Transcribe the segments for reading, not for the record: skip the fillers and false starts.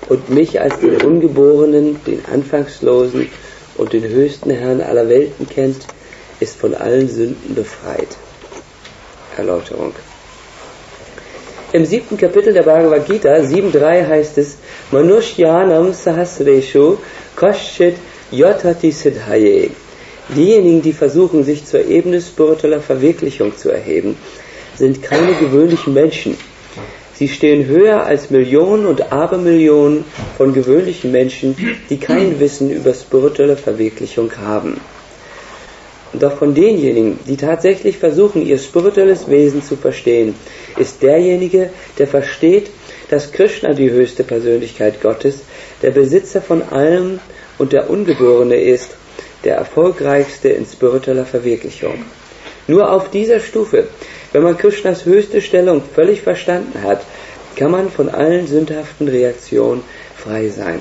und mich als den Ungeborenen, den Anfangslosen und den höchsten Herrn aller Welten kennt, ist von allen Sünden befreit. Erläuterung. Im 7. Kapitel der Bhagavad Gita, 7.3 heißt es, Manushyanam sahasreshu kaschit yatati siddhaye. Diejenigen, die versuchen, sich zur Ebene spiritueller Verwirklichung zu erheben, sind keine gewöhnlichen Menschen. Sie stehen höher als Millionen und Abermillionen von gewöhnlichen Menschen, die kein Wissen über spirituelle Verwirklichung haben. Doch von denjenigen, die tatsächlich versuchen, ihr spirituelles Wesen zu verstehen, ist derjenige, der versteht, dass Krishna die höchste Persönlichkeit Gottes, der Besitzer von allem und der Ungeborene ist, der erfolgreichste in spiritueller Verwirklichung. Nur auf dieser Stufe, wenn man Krishnas höchste Stellung völlig verstanden hat, kann man von allen sündhaften Reaktionen frei sein.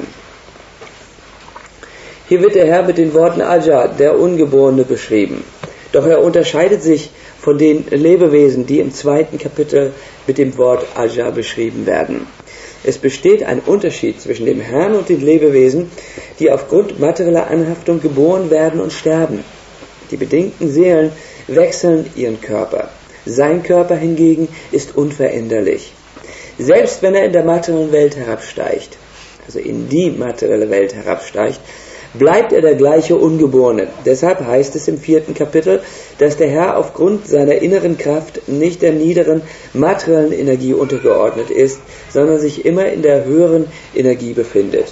Hier wird der Herr mit den Worten Aja, der Ungeborene, beschrieben. Doch er unterscheidet sich von den Lebewesen, die im 2. Kapitel mit dem Wort Aja beschrieben werden. Es besteht ein Unterschied zwischen dem Herrn und den Lebewesen, die aufgrund materieller Anhaftung geboren werden und sterben. Die bedingten Seelen wechseln ihren Körper. Sein Körper hingegen ist unveränderlich. Selbst wenn er in der materiellen Welt herabsteigt, also in die materielle Welt herabsteigt, bleibt er der gleiche Ungeborene. Deshalb heißt es im 4. Kapitel, dass der Herr aufgrund seiner inneren Kraft nicht der niederen materiellen Energie untergeordnet ist, sondern sich immer in der höheren Energie befindet.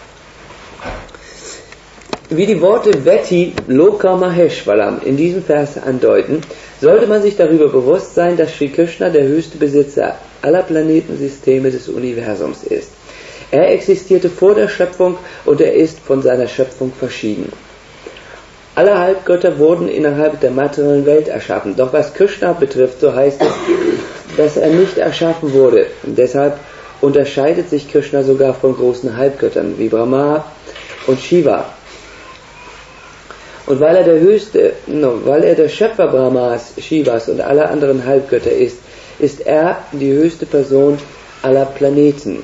Wie die Worte Veti Loka Maheshwaram in diesem Vers andeuten, sollte man sich darüber bewusst sein, dass Sri Krishna der höchste Besitzer aller Planetensysteme des Universums ist. Er existierte vor der Schöpfung und er ist von seiner Schöpfung verschieden. Alle Halbgötter wurden innerhalb der materiellen Welt erschaffen. Doch was Krishna betrifft, so heißt es, dass er nicht erschaffen wurde. Und deshalb unterscheidet sich Krishna sogar von großen Halbgöttern wie Brahma und Shiva. Und weil er der Schöpfer Brahmas, Shivas und aller anderen Halbgötter ist, ist er die höchste Person aller Planeten.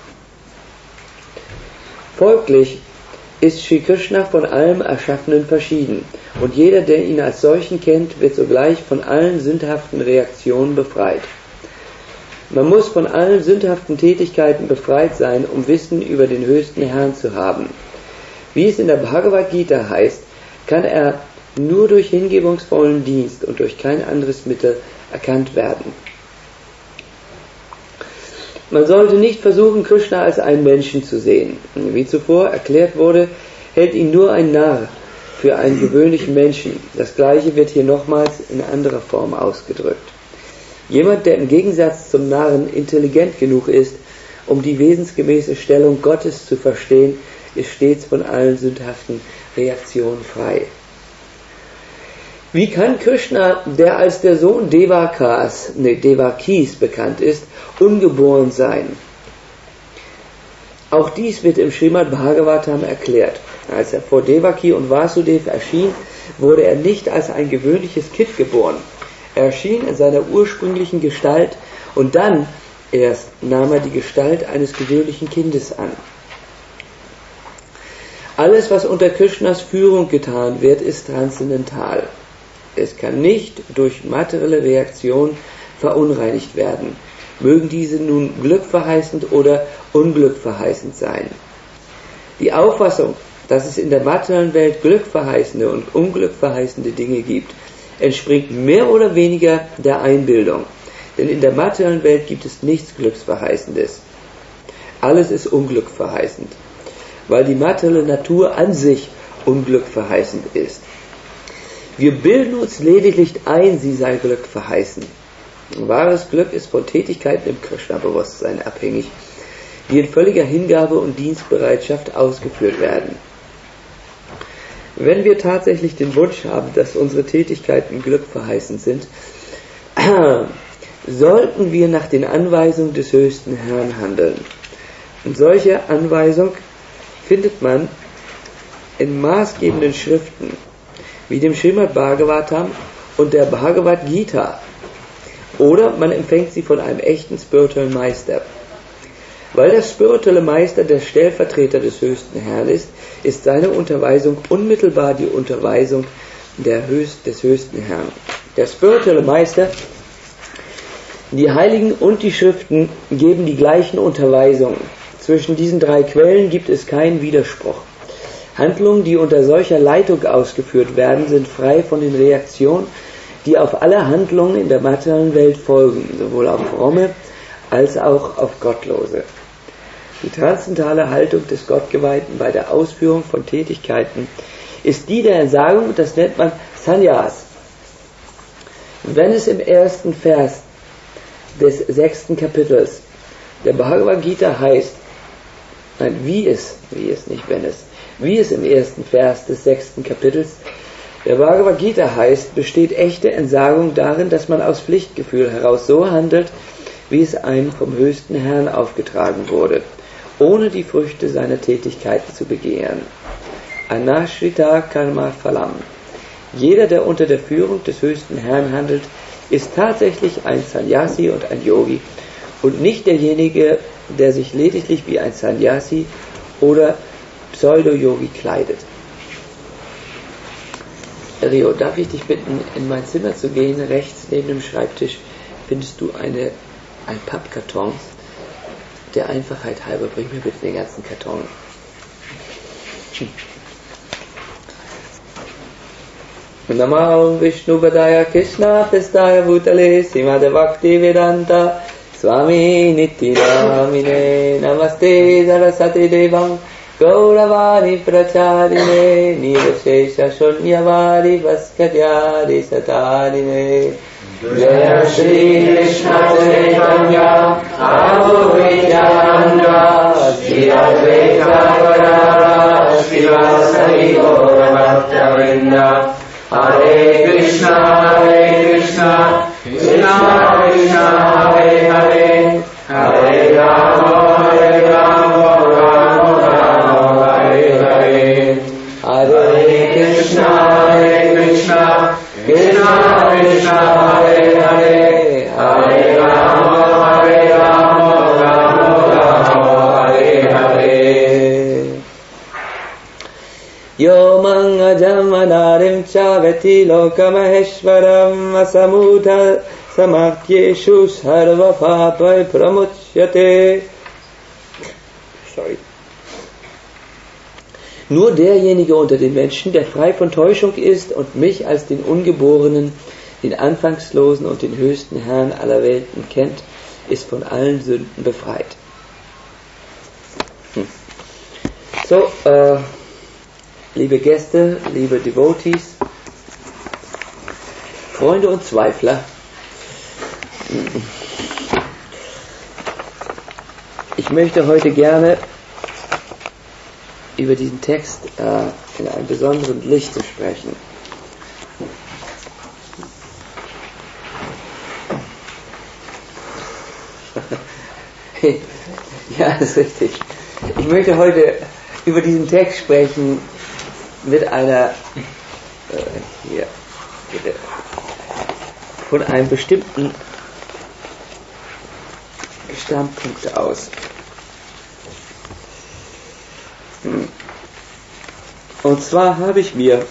Folglich ist Sri Krishna von allem Erschaffenen verschieden, und jeder, der ihn als solchen kennt, wird sogleich von allen sündhaften Reaktionen befreit. Man muss von allen sündhaften Tätigkeiten befreit sein, um Wissen über den höchsten Herrn zu haben. Wie es in der Bhagavad Gita heißt, kann er nur durch hingebungsvollen Dienst und durch kein anderes Mittel erkannt werden. Man sollte nicht versuchen, Krishna als einen Menschen zu sehen. Wie zuvor erklärt wurde, hält ihn nur ein Narr für einen gewöhnlichen Menschen. Das Gleiche wird hier nochmals in anderer Form ausgedrückt. Jemand, der im Gegensatz zum Narren intelligent genug ist, um die wesensgemäße Stellung Gottes zu verstehen, ist stets von allen sündhaften Reaktionen frei. Wie kann Krishna, der als der Sohn Devakis bekannt ist, ungeboren sein? Auch dies wird im Srimad Bhagavatam erklärt. Als er vor Devaki und Vasudev erschien, wurde er nicht als ein gewöhnliches Kind geboren. Er erschien in seiner ursprünglichen Gestalt und dann erst nahm er die Gestalt eines gewöhnlichen Kindes an. Alles, was unter Krishnas Führung getan wird, ist transzendental. Es kann nicht durch materielle Reaktion verunreinigt werden. Mögen diese nun glückverheißend oder unglückverheißend sein. Die Auffassung, dass es in der materiellen Welt glückverheißende und unglückverheißende Dinge gibt, entspringt mehr oder weniger der Einbildung. Denn in der materiellen Welt gibt es nichts Glücksverheißendes. Alles ist unglückverheißend, weil die materielle Natur an sich unglückverheißend ist. Wir bilden uns lediglich ein, sie sei glückverheißend. Wahres Glück ist von Tätigkeiten im Krishna-Bewusstsein abhängig, die in völliger Hingabe und Dienstbereitschaft ausgeführt werden. Wenn wir tatsächlich den Wunsch haben, dass unsere Tätigkeiten glückverheißend sind, sollten wir nach den Anweisungen des höchsten Herrn handeln. Und solche Anweisung findet man in maßgebenden Schriften, wie dem Srimad Bhagavatam und der Bhagavad Gita. Oder man empfängt sie von einem echten spirituellen Meister. Weil der spirituelle Meister der Stellvertreter des höchsten Herrn ist, ist seine Unterweisung unmittelbar die Unterweisung des höchsten Herrn. Der spirituelle Meister, die Heiligen und die Schriften geben die gleichen Unterweisungen. Zwischen diesen drei Quellen gibt es keinen Widerspruch. Handlungen, die unter solcher Leitung ausgeführt werden, sind frei von den Reaktionen, die auf alle Handlungen in der materiellen Welt folgen, sowohl auf fromme als auch auf Gottlose. Die transzendentale Haltung des Gottgeweihten bei der Ausführung von Tätigkeiten ist die der Entsagung, das nennt man Sannyas. Wenn es im ersten Vers des 6. Kapitels der Bhagavad Gita heißt, wie es im ersten Vers des 6. Kapitels der Bhagavad Gita heißt, besteht echte Entsagung darin, dass man aus Pflichtgefühl heraus so handelt, wie es einem vom höchsten Herrn aufgetragen wurde, ohne die Früchte seiner Tätigkeiten zu begehren. Anashrita Karma Phalam. Jeder, der unter der Führung des höchsten Herrn handelt, ist tatsächlich ein Sannyasi und ein Yogi und nicht derjenige, der sich lediglich wie ein Sannyasi oder Pseudo-Yogi kleidet. Rio, darf ich dich bitten, in mein Zimmer zu gehen? Rechts neben dem Schreibtisch findest du einen Pappkarton. Der Einfachheit halber, bring mir bitte den ganzen Karton. Namo Vishnu Padaya Krishna Prestaya Bhutale Srimad Bhakti Vedanta Swami Nityanamine Namaste Saraswati Devam Gauravani Pracharine Nirvashesha Shunyavadi Vaskadyadi Satarine Jaya Shri Krishna Chaitanya Prabhu Nityananda Shri Advaita Gadadhara Srivasadi Gaura Bhaktavrinda Hare Krishna Krishna Krishna Hare Hare Hare Rama Rama Rama Hare Hare Hare Krishna Krishna Krishna Hare Hare Hare Rama Rama Hare Hare Yomang ajamanarim chavati lokamaheshwaram asamudha samathyeshu sarva papai pramuchyate. Nur derjenige unter den Menschen, der frei von Täuschung ist und mich als den Ungeborenen, den Anfangslosen und den höchsten Herrn aller Welten kennt, ist von allen Sünden befreit. So, liebe Gäste, liebe Devotees, Freunde und Zweifler, ich möchte heute gerne über diesen Text in einem besonderen Licht sprechen. Ja, das ist richtig. Ich möchte heute über diesen Text sprechen mit einer von einem bestimmten Standpunkt aus. Und zwar habe ich mir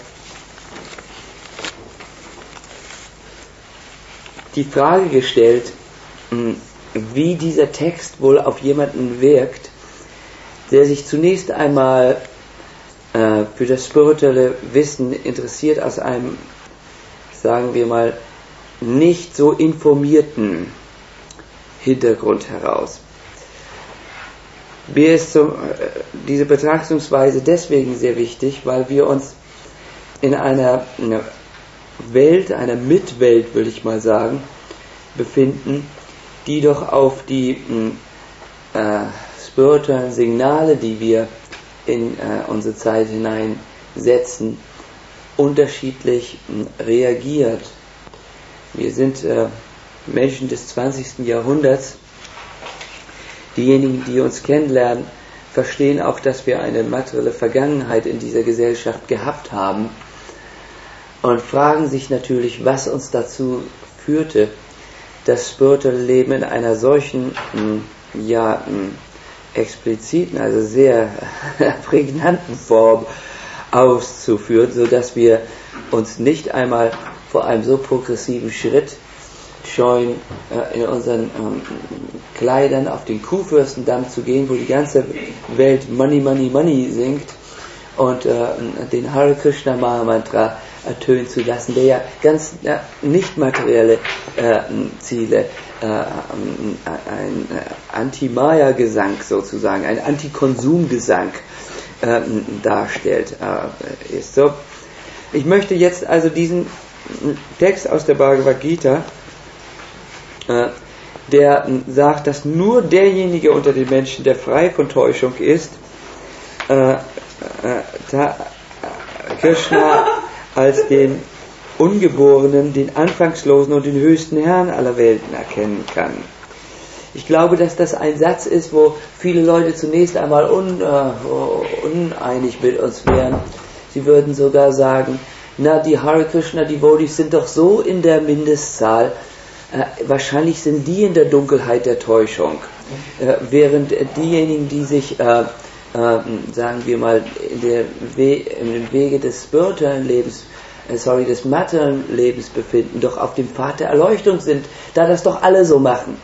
die Frage gestellt, wie dieser Text wohl auf jemanden wirkt, der sich zunächst einmal für das spirituelle Wissen interessiert, aus einem, sagen wir mal, nicht so informierten Hintergrund heraus. Mir ist diese Betrachtungsweise deswegen sehr wichtig, weil wir uns in einer Welt, einer Mitwelt, will ich mal sagen, befinden, die doch auf die spirituellen Signale, die wir in unsere Zeit hineinsetzen, unterschiedlich reagiert. Wir sind Menschen des 20. Jahrhunderts. Diejenigen, die uns kennenlernen, verstehen auch, dass wir eine materielle Vergangenheit in dieser Gesellschaft gehabt haben und fragen sich natürlich, was uns dazu führte, das spirituelle Leben in einer solchen expliziten, also sehr prägnanten Form auszuführen, sodass wir uns nicht einmal vor einem so progressiven Schritt scheuen, in unseren Kleidern auf den Kuhfürstendamm zu gehen, wo die ganze Welt Money, Money, Money singt, und den Hare Krishna Mahamantra ertönen zu lassen, der ja ganz nicht materielle Ziele, ein Anti-Maya-Gesang sozusagen, ein Anti-Konsum-Gesang darstellt, ist so. Ich möchte jetzt also diesen Text aus der Bhagavad Gita, der sagt, dass nur derjenige unter den Menschen, der frei von Täuschung ist, Krishna als den Ungeborenen, den Anfangslosen und den höchsten Herrn aller Welten erkennen kann. Ich glaube, dass das ein Satz ist, wo viele Leute zunächst einmal uneinig mit uns wären. Sie würden sogar sagen, na, die Hare Krishna Devotees sind doch so in der Mindestzahl, wahrscheinlich sind die in der Dunkelheit der Täuschung, während diejenigen, die sich, sagen wir mal, im Wege des spirituellen Lebens, des materiellen Lebens befinden, doch auf dem Pfad der Erleuchtung sind, da das doch alle so machen.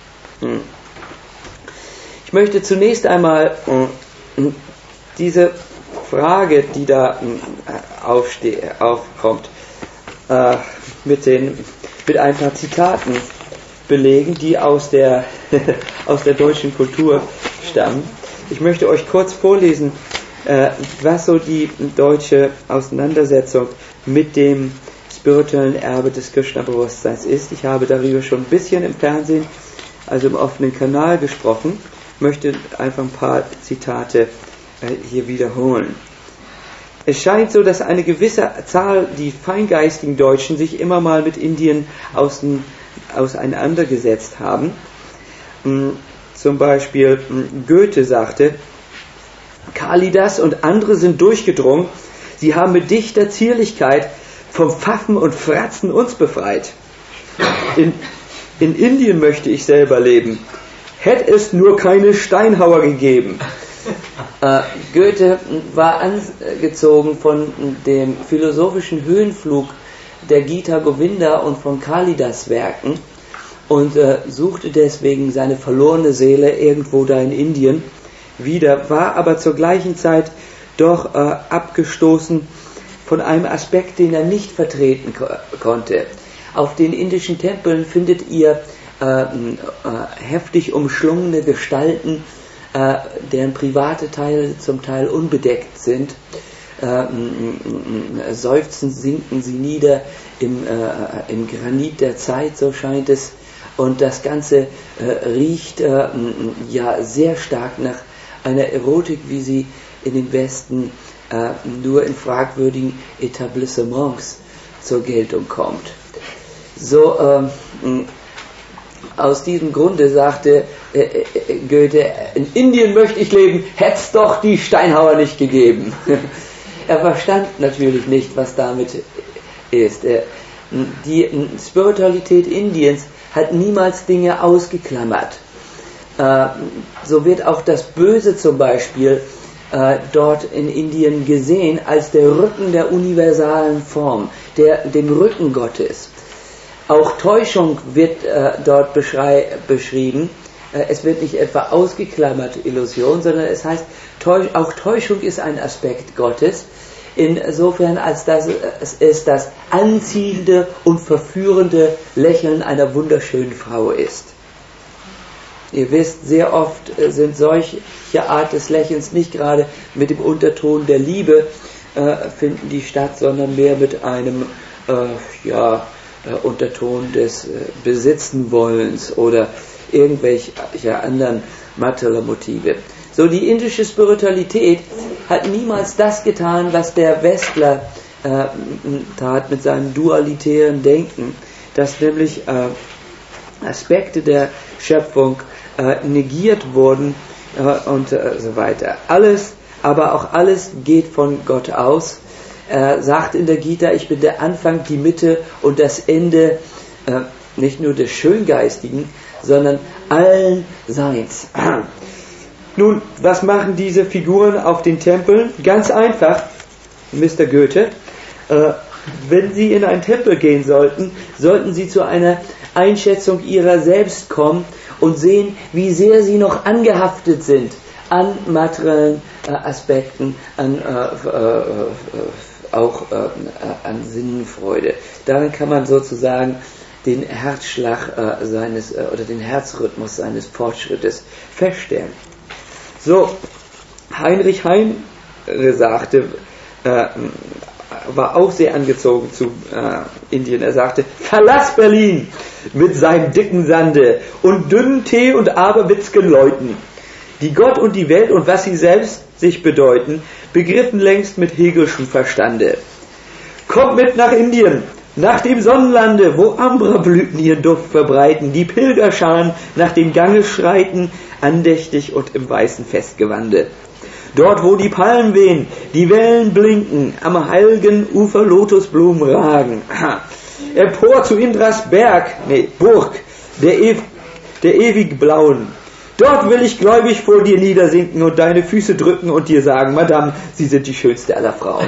Ich möchte zunächst einmal diese Frage, die da aufkommt, mit ein paar Zitaten belegen, die aus der deutschen Kultur stammen. Ich möchte euch kurz vorlesen, was so die deutsche Auseinandersetzung mit dem spirituellen Erbe des Krishna-Bewusstseins ist. Ich habe darüber schon ein bisschen im Fernsehen, also im offenen Kanal, gesprochen. Ich möchte einfach ein paar Zitate hier wiederholen. Es scheint so, dass eine gewisse Zahl, die feingeistigen Deutschen, sich immer mal mit Indien auseinandergesetzt haben. Zum Beispiel Goethe sagte, Kalidas und andere sind durchgedrungen, sie haben mit dichter Zierlichkeit vom Pfaffen und Fratzen uns befreit. In Indien möchte ich selber leben. Hätte es nur keine Steinhauer gegeben. Goethe war angezogen von dem philosophischen Höhenflug der Gita Govinda und von Kalidas Werken und suchte deswegen seine verlorene Seele irgendwo da in Indien wieder, war aber zur gleichen Zeit doch abgestoßen von einem Aspekt, den er nicht vertreten konnte. Auf den indischen Tempeln findet ihr heftig umschlungene Gestalten, deren private Teile zum Teil unbedeckt sind. Seufzend sinken sie nieder im Granit der Zeit, so scheint es. Und das Ganze riecht sehr stark nach einer Erotik, wie sie in den Westen nur in fragwürdigen Etablissements zur Geltung kommt. So, aus diesem Grunde sagte Goethe, in Indien möchte ich leben, hätt's doch die Steinhauer nicht gegeben. Er verstand natürlich nicht, was damit ist. Die Spiritualität Indiens hat niemals Dinge ausgeklammert. So wird auch das Böse zum Beispiel dort in Indien gesehen als der Rücken der universalen Form, dem Rücken Gottes. Auch Täuschung wird dort beschrieben. Es wird nicht etwa ausgeklammert Illusion, sondern es heißt, auch Täuschung ist ein Aspekt Gottes, insofern als es ist das anziehende und verführende Lächeln einer wunderschönen Frau ist. Ihr wisst, sehr oft sind solche Art des Lächelns nicht gerade mit dem Unterton der Liebe finden die statt, sondern mehr mit einem Unterton des Besitzenwollens oder irgendwelcher anderen materieller Motive. So, die indische Spiritualität hat niemals das getan, was der Westler tat mit seinem dualitären Denken, dass nämlich Aspekte der Schöpfung negiert wurden und so weiter. Aber auch alles geht von Gott aus. Er sagt in der Gita, ich bin der Anfang, die Mitte und das Ende nicht nur des Schöngeistigen, sondern allen Seins. Nun, was machen diese Figuren auf den Tempeln? Ganz einfach, Mr. Goethe, wenn Sie in einen Tempel gehen sollten, sollten Sie zu einer Einschätzung Ihrer selbst kommen und sehen, wie sehr Sie noch angehaftet sind an materiellen Aspekten, auch an Sinnenfreude. Darin kann man sozusagen den Herzschlag oder den Herzrhythmus seines Fortschrittes feststellen. So, Heinrich Heine sagte, war auch sehr angezogen zu Indien. Er sagte, verlass Berlin mit seinem dicken Sande und dünnen Tee und aberwitzgen Leuten, die Gott und die Welt und was sie selbst sich bedeuten, begriffen längst mit Hegelschem Verstande. Kommt mit nach Indien, nach dem Sonnenlande, wo Ambrablüten ihren Duft verbreiten, die Pilgerscharen nach dem Gange schreiten, andächtig und im weißen Festgewande. Dort, wo die Palmen wehen, die Wellen blinken, am heilgen Ufer Lotusblumen ragen. Empor zu Indras Burg, der ewig blauen. Dort will ich gläubig vor dir niedersinken und deine Füße drücken und dir sagen, Madame, Sie sind die schönste aller Frauen.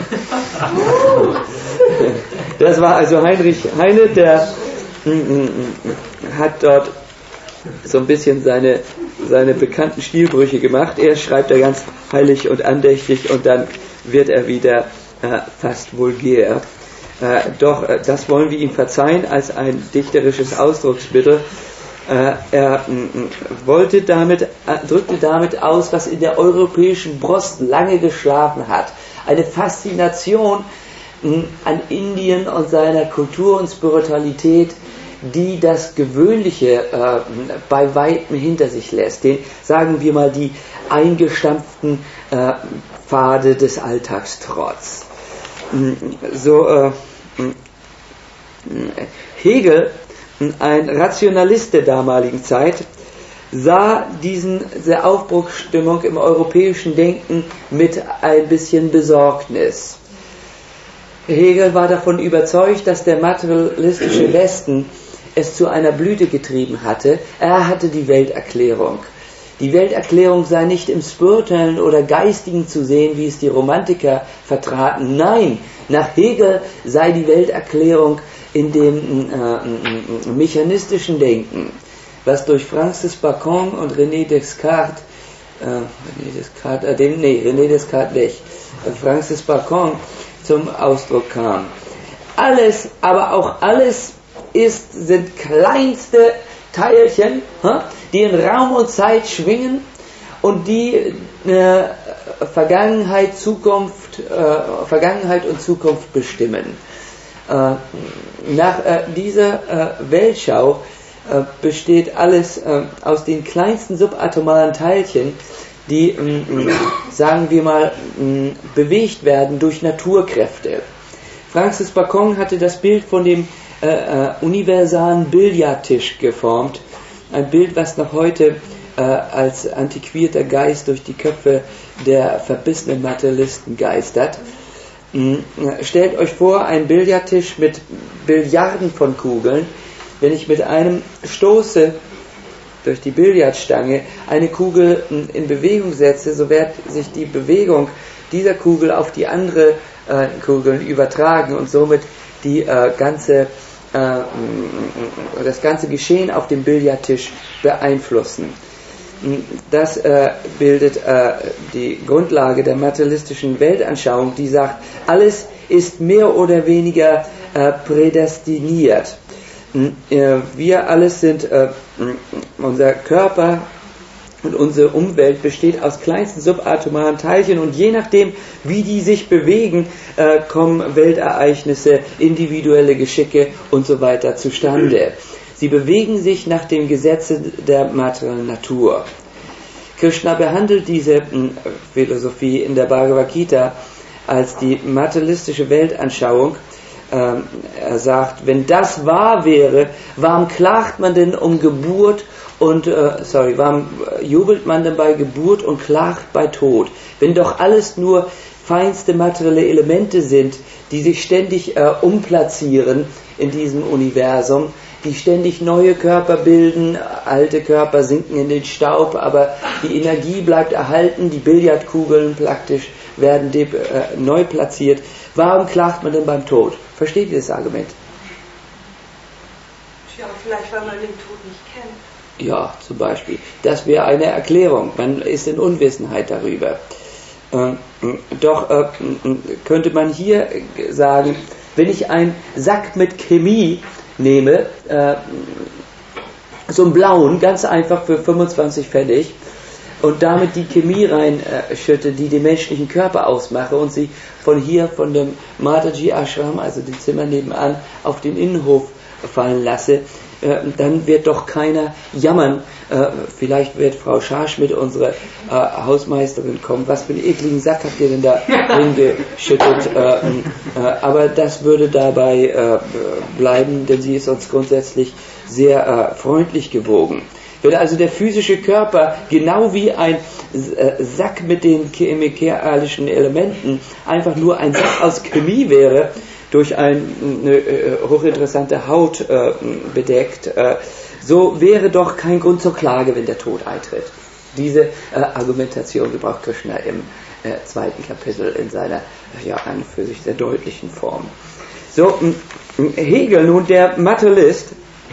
Das war also Heinrich Heine, der hat dort so ein bisschen seine bekannten Stilbrüche gemacht. Er schreibt da ganz heilig und andächtig und dann wird er wieder fast vulgär. Doch das wollen wir ihm verzeihen als ein dichterisches Ausdrucksmittel. Er drückte damit aus, was in der europäischen Brust lange geschlafen hat. Eine Faszination an Indien und seiner Kultur und Spiritualität, die das Gewöhnliche bei weitem hinter sich lässt. Den, sagen wir mal, die eingestampften Pfade des Alltagstrotz. Hegel, ein Rationalist der damaligen Zeit, sah diese Aufbruchsstimmung im europäischen Denken mit ein bisschen Besorgnis. Hegel war davon überzeugt, dass der materialistische Westen es zu einer Blüte getrieben hatte. Er hatte die Welterklärung. Die Welterklärung sei nicht im Spirituellen oder Geistigen zu sehen, wie es die Romantiker vertraten. Nein, nach Hegel sei die Welterklärung in dem mechanistischen Denken, was durch Francis Bacon und René Descartes nicht, Francis Bacon zum Ausdruck kam. Alles, aber auch alles sind kleinste Teilchen, die in Raum und Zeit schwingen und die Vergangenheit und Zukunft bestimmen. Nach dieser Weltschau besteht alles aus den kleinsten subatomaren Teilchen, die, sagen wir mal, bewegt werden durch Naturkräfte. Francis Bacon hatte das Bild von dem universalen Billardtisch geformt. Ein Bild, was noch heute als antiquierter Geist durch die Köpfe der verbissenen Materialisten geistert. Stellt euch vor, ein Billardtisch mit Billiarden von Kugeln. Wenn ich mit einem Stoße durch die Billardstange eine Kugel in Bewegung setze, so wird sich die Bewegung dieser Kugel auf die andere Kugeln übertragen und somit das ganze Geschehen auf dem Billardtisch beeinflussen. Das bildet die Grundlage der materialistischen Weltanschauung, die sagt, alles ist mehr oder weniger prädestiniert. Wir alles sind, unser Körper und unsere Umwelt besteht aus kleinsten subatomaren Teilchen und je nachdem, wie die sich bewegen, kommen Weltereignisse, individuelle Geschicke und so weiter zustande. Sie bewegen sich nach dem Gesetze der materiellen Natur. Krishna behandelt diese Philosophie in der Bhagavad Gita als die materialistische Weltanschauung. Er sagt, wenn das wahr wäre, warum klagt man denn um Geburt und warum jubelt man denn bei Geburt und klagt bei Tod? Wenn doch alles nur feinste materielle Elemente sind, die sich ständig umplatzieren in diesem Universum, die ständig neue Körper bilden, alte Körper sinken in den Staub, aber die Energie bleibt erhalten, die Billardkugeln praktisch werden neu platziert. Warum klagt man denn beim Tod? Versteht ihr das Argument? Ja, vielleicht weil man den Tod nicht kennt. Ja, zum Beispiel. Das wäre eine Erklärung. Man ist in Unwissenheit darüber. Doch könnte man hier sagen, wenn ich einen Sack mit Chemie nehme, so einen blauen, ganz einfach für 25 Pfennig, und damit die Chemie reinschütte, die den menschlichen Körper ausmache, und sie von dem Mataji Ashram, also dem Zimmer nebenan, auf den Innenhof fallen lasse, dann wird doch keiner jammern. Vielleicht wird Frau Scharschmidt, unsere Hausmeisterin, kommen. Was für einen ekligen Sack habt ihr denn da hingeschüttet? Aber das würde dabei bleiben, denn sie ist uns grundsätzlich sehr freundlich gewogen. Wenn also der physische Körper genau wie ein Sack mit den chemikalischen Elementen einfach nur ein Sack aus Chemie wäre, durch eine hochinteressante Haut bedeckt, so wäre doch kein Grund zur Klage, wenn der Tod eintritt. Diese Argumentation gebraucht Krishna im 2. Kapitel in seiner an und für sich sehr deutlichen Form. So, Hegel, nun der Materialist,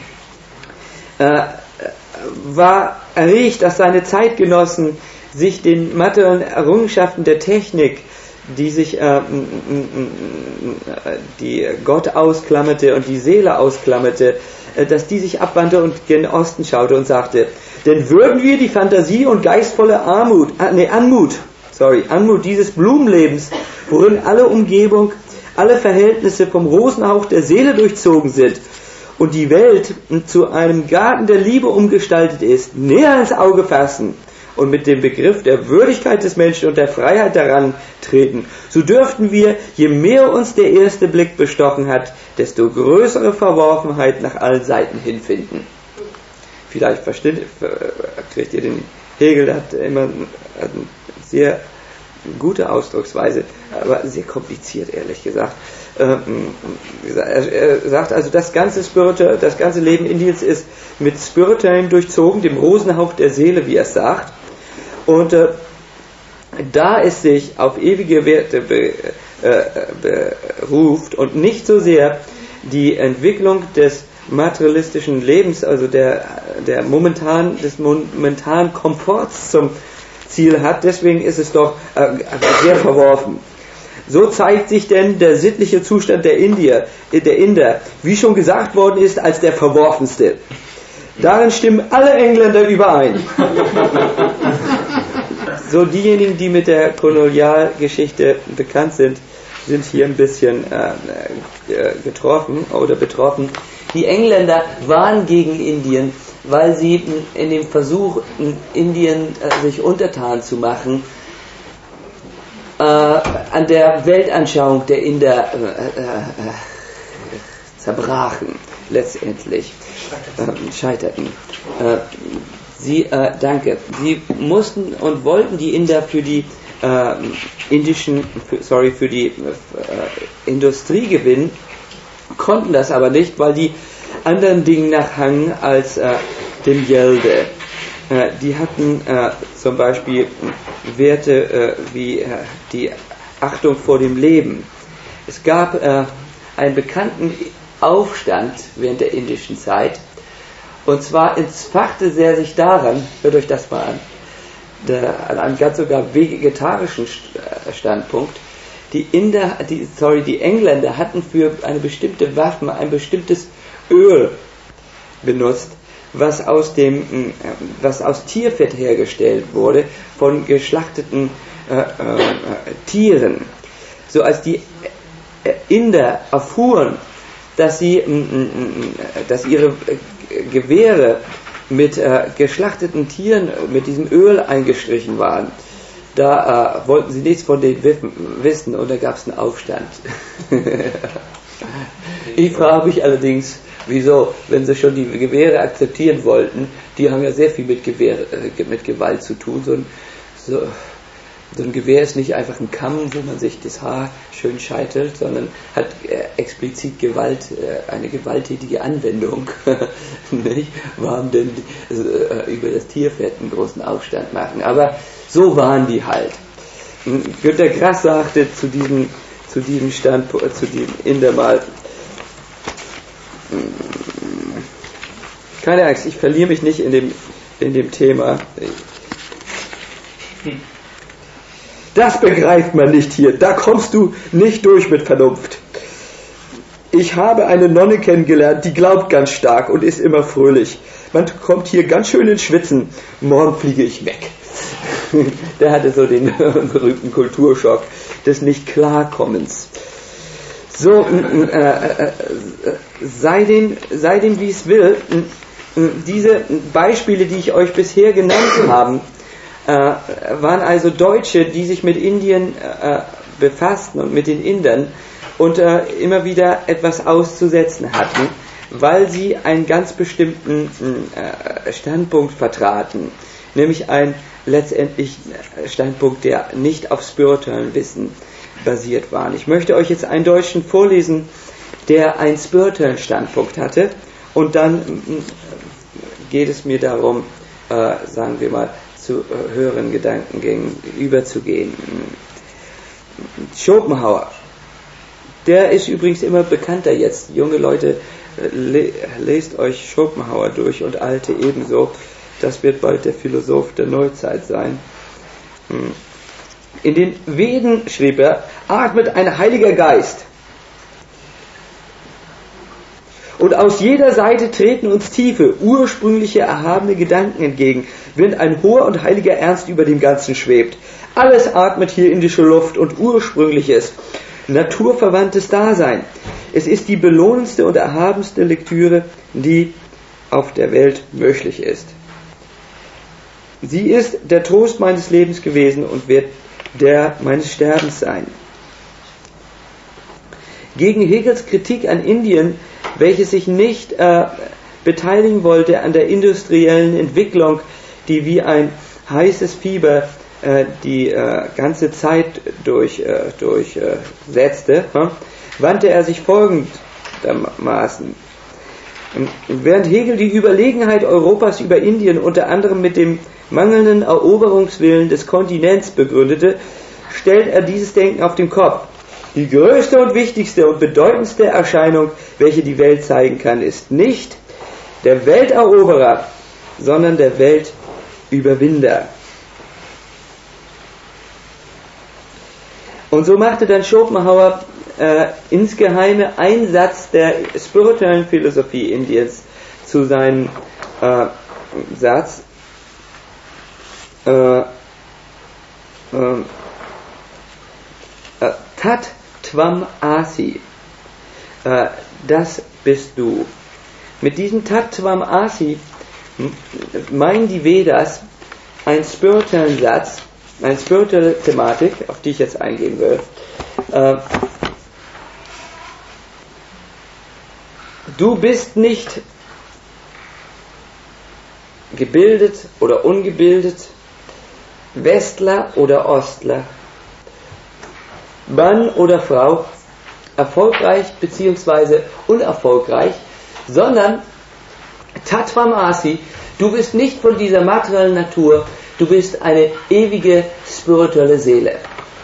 war erregt, dass seine Zeitgenossen sich den materiellen Errungenschaften der Technik, die sich die Gott ausklammerte und die Seele ausklammerte, dass die sich abwandte und gen Osten schaute und sagte, denn würden wir die Fantasie und geistvolle Anmut dieses Blumenlebens, worin alle Umgebung, alle Verhältnisse vom Rosenhauch der Seele durchzogen sind und die Welt zu einem Garten der Liebe umgestaltet ist, näher ins Auge fassen und mit dem Begriff der Würdigkeit des Menschen und der Freiheit daran treten, so dürften wir, je mehr uns der erste Blick bestochen hat, desto größere Verworfenheit nach allen Seiten hinfinden. Vielleicht kriegt ihr den Hegel, der hat immer eine sehr gute Ausdrucksweise, aber sehr kompliziert, ehrlich gesagt. Er sagt also, das ganze Leben Indiens ist mit Spirituellem durchzogen, dem Rosenhauch der Seele, wie er es sagt. Und da es sich auf ewige Werte beruft und nicht so sehr die Entwicklung des materialistischen Lebens, also des momentanen Komforts zum Ziel hat, deswegen ist es doch sehr verworfen. So zeigt sich denn der sittliche Zustand der Inder, wie schon gesagt worden ist, als der verworfenste. Darin stimmen alle Engländer überein. So, diejenigen, die mit der Kolonialgeschichte bekannt sind, sind hier ein bisschen betroffen. Die Engländer waren gegen Indien, weil sie in dem Versuch, Indien sich untertan zu machen, an der Weltanschauung der Inder zerbrachen, letztendlich scheiterten. Sie mussten und wollten die Inder für die Industrie gewinnen, konnten das aber nicht, weil die anderen Dingen nachhangen als dem Gelde. Die hatten zum Beispiel Werte wie die Achtung vor dem Leben. Es gab einen bekannten Aufstand während der indischen Zeit, und zwar entfachte er sich daran, hört euch das mal an, an einem ganz sogar vegetarischen Standpunkt. Die Engländer hatten für eine bestimmte Waffe ein bestimmtes Öl benutzt, was aus Tierfett hergestellt wurde, von geschlachteten Tieren. So als die Inder erfuhren, dass ihre Gewehre mit geschlachteten Tieren mit diesem Öl eingestrichen waren, da wollten sie nichts von denen wissen, und da gab es einen Aufstand. Ich frage mich allerdings, wieso, wenn sie schon die Gewehre akzeptieren wollten, die haben ja sehr viel mit Gewalt zu tun, So ein Gewehr ist nicht einfach ein Kamm, wo man sich das Haar schön scheitelt, sondern hat explizit eine gewalttätige Anwendung. Nicht? Warum denn über das Tierfett einen großen Aufstand machen? Aber so waren die halt. Günter Grass sagte zu diesem Standpunkt, zu diesem Inder mal, keine Angst, ich verliere mich nicht in dem Thema. Das begreift man nicht hier, da kommst du nicht durch mit Vernunft. Ich habe eine Nonne kennengelernt, die glaubt ganz stark und ist immer fröhlich. Man kommt hier ganz schön ins Schwitzen, morgen fliege ich weg. Der hatte so den berühmten Kulturschock des Nicht-Klarkommens. So, sei dem wie es will, diese Beispiele, die ich euch bisher genannt habe, waren also Deutsche, die sich mit Indien befassten und mit den Indern und immer wieder etwas auszusetzen hatten, weil sie einen ganz bestimmten Standpunkt vertraten, nämlich einen letztendlich Standpunkt, der nicht auf spirituellem Wissen basiert war. Ich möchte euch jetzt einen Deutschen vorlesen, der einen spirituellen Standpunkt hatte, und dann geht es mir darum, sagen wir mal, zu höheren Gedankengängen überzugehen. Schopenhauer, der ist übrigens immer bekannter jetzt. Junge Leute, lest euch Schopenhauer durch und Alte ebenso. Das wird bald der Philosoph der Neuzeit sein. In den Veden, schrieb er, atmet ein heiliger Geist. Und aus jeder Seite treten uns tiefe, ursprüngliche, erhabene Gedanken entgegen, während ein hoher und heiliger Ernst über dem Ganzen schwebt. Alles atmet hier indische Luft und ursprüngliches, naturverwandtes Dasein. Es ist die belohnendste und erhabenste Lektüre, die auf der Welt möglich ist. Sie ist der Trost meines Lebens gewesen und wird der meines Sterbens sein. Gegen Hegels Kritik an Indien, welches sich nicht beteiligen wollte an der industriellen Entwicklung, die wie ein heißes Fieber die ganze Zeit durchsetzte, wandte er sich folgendermaßen. Während Hegel die Überlegenheit Europas über Indien unter anderem mit dem mangelnden Eroberungswillen des Kontinents begründete, stellt er dieses Denken auf den Kopf. Die größte und wichtigste und bedeutendste Erscheinung, welche die Welt zeigen kann, ist nicht der Welteroberer, sondern der Weltüberwinder. Und so machte dann Schopenhauer insgeheime einen Satz der spirituellen Philosophie Indiens zu seinem Satz. Tat Tvam Asi, das bist du. Mit diesem Tat Tvam Asi meinen die Vedas einen spirituellen Satz, eine spirituelle Thematik, auf die ich jetzt eingehen will. Du bist nicht gebildet oder ungebildet, Westler oder Ostler, Mann oder Frau, erfolgreich bzw. unerfolgreich, sondern Tattvamasi, du bist nicht von dieser materiellen Natur, du bist eine ewige spirituelle Seele.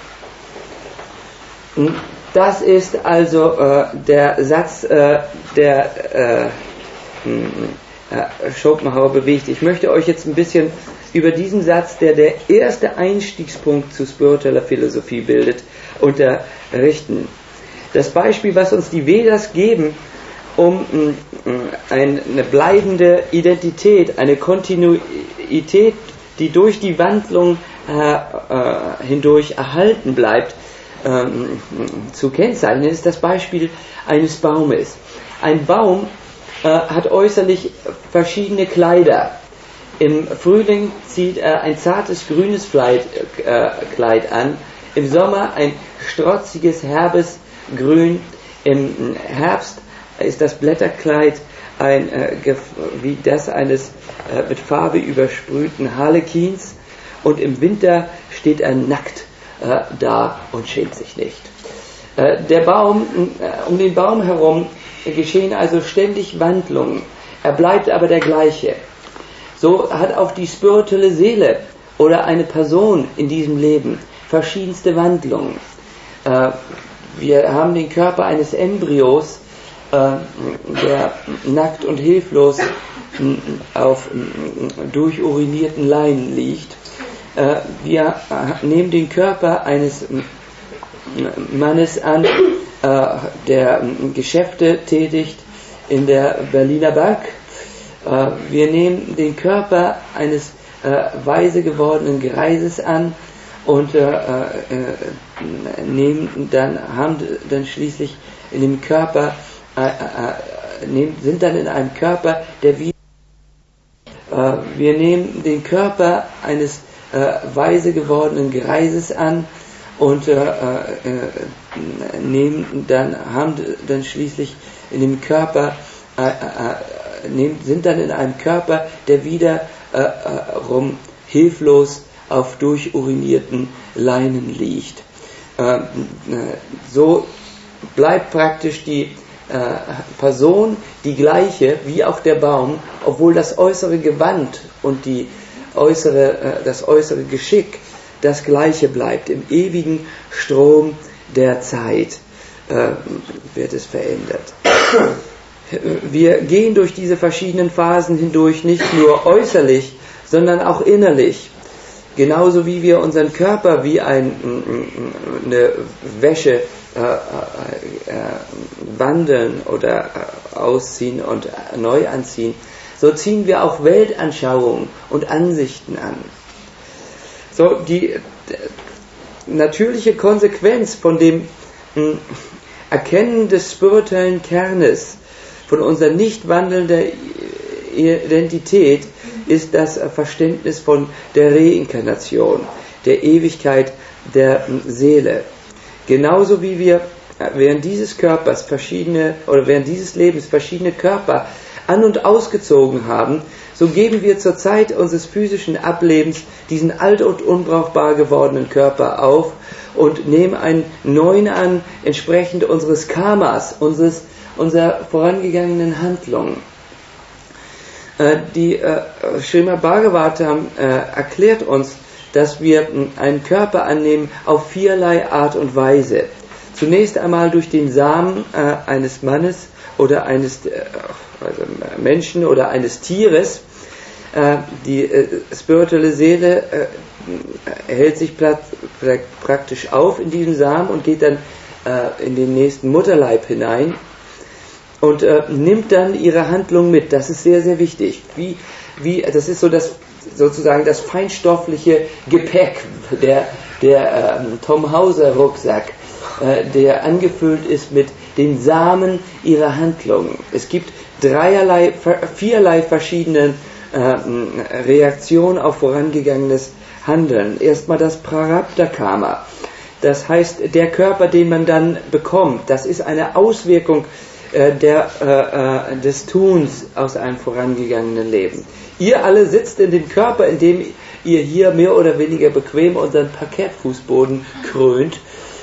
Das ist also der Satz, der Schopenhauer bewegt. Ich möchte euch jetzt ein bisschen über diesen Satz, der erste Einstiegspunkt zu spiritueller Philosophie bildet, unterrichten. Das Beispiel, was uns die Vedas geben, um eine bleibende Identität, eine Kontinuität, die durch die Wandlung hindurch erhalten bleibt, zu kennzeichnen, ist das Beispiel eines Baumes. Ein Baum hat äußerlich verschiedene Kleider. Im Frühling zieht er ein zartes grünes Kleid an, im Sommer ein strotziges, herbes Grün, im Herbst ist das Blätterkleid wie das eines mit Farbe übersprühten Harlekins, und im Winter steht er nackt da und schämt sich nicht. Der Baum, um den Baum herum geschehen also ständig Wandlungen. Er bleibt aber der gleiche. So hat auch die spirituelle Seele oder eine Person in diesem Leben verschiedenste Wandlungen. Wir haben den Körper eines Embryos, der nackt und hilflos auf durchurinierten Leinen liegt. Wir nehmen den Körper eines Mannes an, der Geschäfte tätigt in der Berliner Bank. Wir nehmen den Körper eines weise gewordenen Greises an und haben dann schließlich in dem Körper sind dann in einem Körper, der wie wir nehmen den Körper eines weise gewordenen Greises an und haben dann schließlich in dem Körper sind dann in einem Körper, der wiederum hilflos auf durchurinierten Leinen liegt. So bleibt praktisch die Person die gleiche wie auch der Baum, obwohl das äußere Gewand und das äußere Geschick das gleiche bleibt. Im ewigen Strom der Zeit wird es verändert. Wir gehen durch diese verschiedenen Phasen hindurch nicht nur äußerlich, sondern auch innerlich. Genauso wie wir unseren Körper wie eine Wäsche wandeln oder ausziehen und neu anziehen, so ziehen wir auch Weltanschauungen und Ansichten an. So, die natürliche Konsequenz von dem Erkennen des spirituellen Kernes, von unserer nicht wandelnden Identität, ist das Verständnis von der Reinkarnation, der Ewigkeit der Seele. Genauso wie wir während dieses Lebens verschiedene Körper an- und ausgezogen haben, so geben wir zur Zeit unseres physischen Ablebens diesen alt und unbrauchbar gewordenen Körper auf und nehmen einen neuen an, entsprechend unseres Karmas, unserer vorangegangenen Handlungen. Die Srimad Bhagavatam erklärt uns, dass wir einen Körper annehmen auf viererlei Art und Weise. Zunächst einmal durch den Samen eines Mannes oder eines Menschen oder eines Tieres. Die spirituelle Seele hält sich praktisch auf in diesem Samen und geht dann in den nächsten Mutterleib hinein und nimmt dann ihre Handlung mit. Das ist sehr, sehr wichtig. Das ist so sozusagen das feinstoffliche Gepäck, der Tom Hauser Rucksack, der angefüllt ist mit den Samen ihrer Handlungen. Es gibt viererlei verschiedene Reaktionen auf vorangegangenes Handeln. Erstmal das Prarabdha Karma. Das heißt, der Körper, den man dann bekommt, das ist eine Auswirkung des Tuns aus einem vorangegangenen Leben. Ihr alle sitzt in dem Körper, in dem ihr hier mehr oder weniger bequem unseren Parkettfußboden krönt,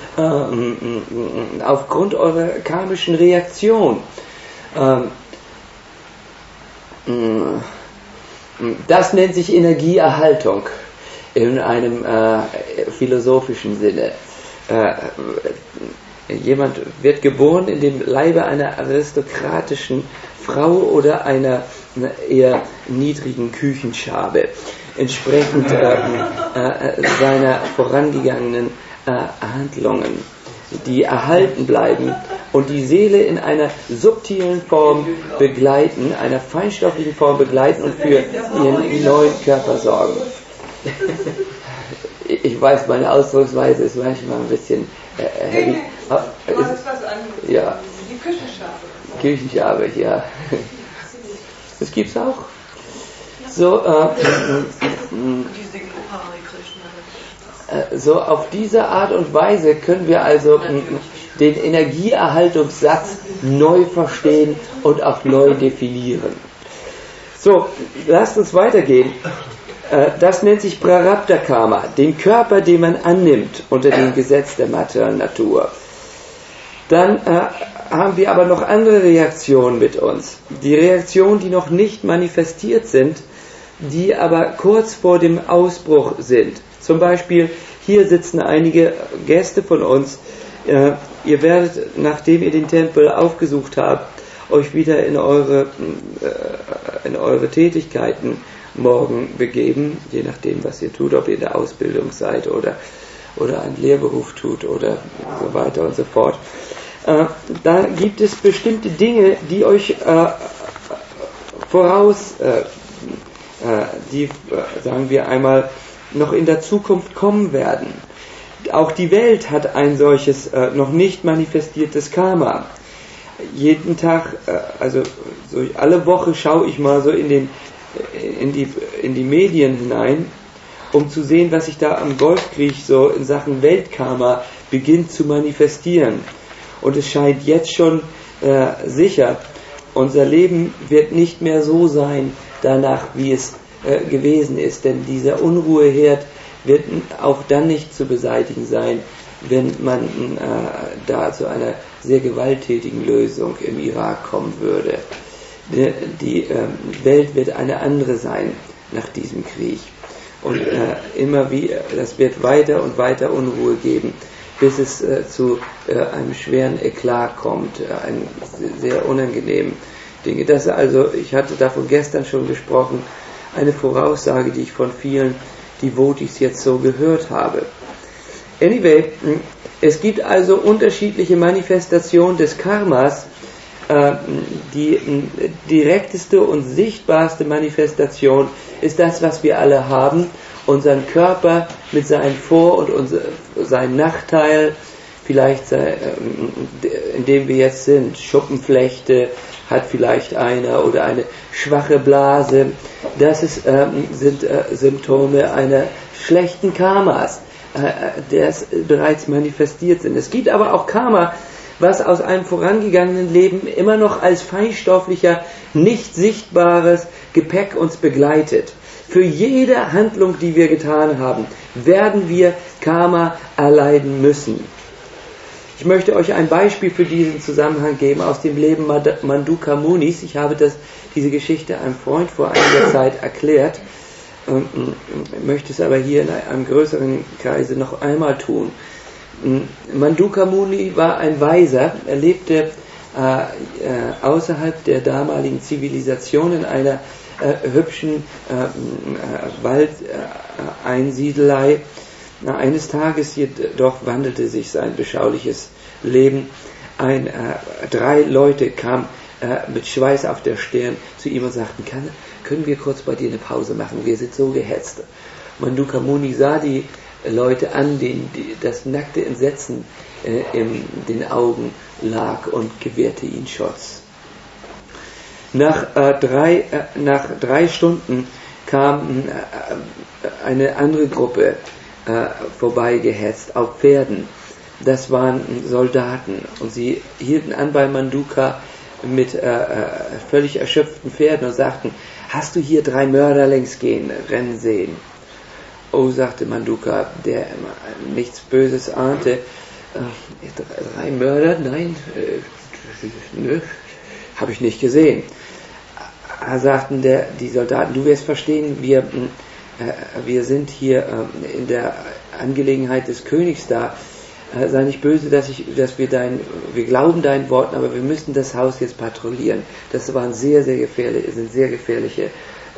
aufgrund eurer karmischen Reaktion. Das nennt sich Energieerhaltung in einem philosophischen Sinne. Jemand wird geboren in dem Leibe einer aristokratischen Frau oder einer eher niedrigen Küchenschabe, entsprechend seiner vorangegangenen Handlungen, die erhalten bleiben und die Seele in einer subtilen Form begleiten, einer feinstofflichen Form begleiten und für ihren neuen Körper sorgen. Ich weiß, meine Ausdrucksweise ist manchmal ein bisschen heavy. Du hast was anderes. Ja. Die Küchenschabe. Küchenschabe, ja. Das gibt's auch. So, so auf diese Art und Weise können wir also den Energieerhaltungssatz neu verstehen und auch neu definieren. So, lasst uns weitergehen. Das nennt sich Prarabdha Karma, den Körper, den man annimmt unter dem Gesetz der materiellen Natur. Dann haben wir aber noch andere Reaktionen mit uns. Die Reaktionen, die noch nicht manifestiert sind, die aber kurz vor dem Ausbruch sind. Zum Beispiel, hier sitzen einige Gäste von uns. Ihr werdet, nachdem ihr den Tempel aufgesucht habt, euch wieder in eure Tätigkeiten morgen begeben, je nachdem, was ihr tut, ob ihr in der Ausbildung seid oder einen Lehrberuf tut oder so weiter und so fort. Da gibt es bestimmte Dinge, die euch die, sagen wir einmal, noch in der Zukunft kommen werden. Auch die Welt hat ein solches noch nicht manifestiertes Karma. Jeden Tag, also so alle Woche schaue ich mal so in die Medien hinein, um zu sehen, was sich da am Golfkrieg so in Sachen Weltkarma beginnt zu manifestieren. Und es scheint jetzt schon sicher, unser Leben wird nicht mehr so sein danach, wie es gewesen ist. Denn dieser Unruheherd wird auch dann nicht zu beseitigen sein, wenn man da zu einer sehr gewalttätigen Lösung im Irak kommen würde. Die Welt wird eine andere sein nach diesem Krieg. Und immer wieder, das wird weiter und weiter Unruhe geben, bis es zu einem schweren Eklat kommt, einem sehr unangenehmen Dinge. Das also, ich hatte davon gestern schon gesprochen, eine Voraussage, die ich von vielen Devotees jetzt so gehört habe. Anyway, es gibt also unterschiedliche Manifestationen des Karmas. Die direkteste und sichtbarste Manifestation ist das, was wir alle haben, unseren Körper mit seinen Vor- und seinen Nachteilen, vielleicht in dem wir jetzt sind, Schuppenflechte hat vielleicht einer oder eine schwache Blase, das sind Symptome einer schlechten Karmas, das bereits manifestiert sind. Es gibt aber auch Karma, was aus einem vorangegangenen Leben immer noch als feinstofflicher, nicht sichtbares Gepäck uns begleitet. Für jede Handlung, die wir getan haben, werden wir Karma erleiden müssen. Ich möchte euch ein Beispiel für diesen Zusammenhang geben aus dem Leben Mandukya Munis. Ich habe diese Geschichte einem Freund vor einiger Zeit erklärt, möchte es aber hier in einem größeren Kreise noch einmal tun. Mandukya Muni war ein Weiser, er lebte außerhalb der damaligen Zivilisation in einer hübschen Waldeinsiedelei. Eines Tages jedoch wandelte sich sein beschauliches Leben ein. 3 Leute kamen mit Schweiß auf der Stirn zu ihm und sagten, können wir kurz bei dir eine Pause machen, wir sind so gehetzt. Mandukya Muni sah die Leute an, denen das nackte Entsetzen in den Augen lag und gewährte ihnen Schutz. Nach 3 Stunden kam eine andere Gruppe vorbeigehetzt auf Pferden. Das waren Soldaten und sie hielten an bei Mandukya mit völlig erschöpften Pferden und sagten, hast du hier 3 Mörder längs gehen, rennen sehen? Oh, sagte Mandukya, der nichts Böses ahnte, 3 Mörder? Nein, nö, habe ich nicht gesehen. Sagten die Soldaten, du wirst verstehen, wir sind hier in der Angelegenheit des Königs da. Sei nicht böse, dass wir glauben deinen Worten, aber wir müssen das Haus jetzt patrouillieren. Das waren sehr gefährliche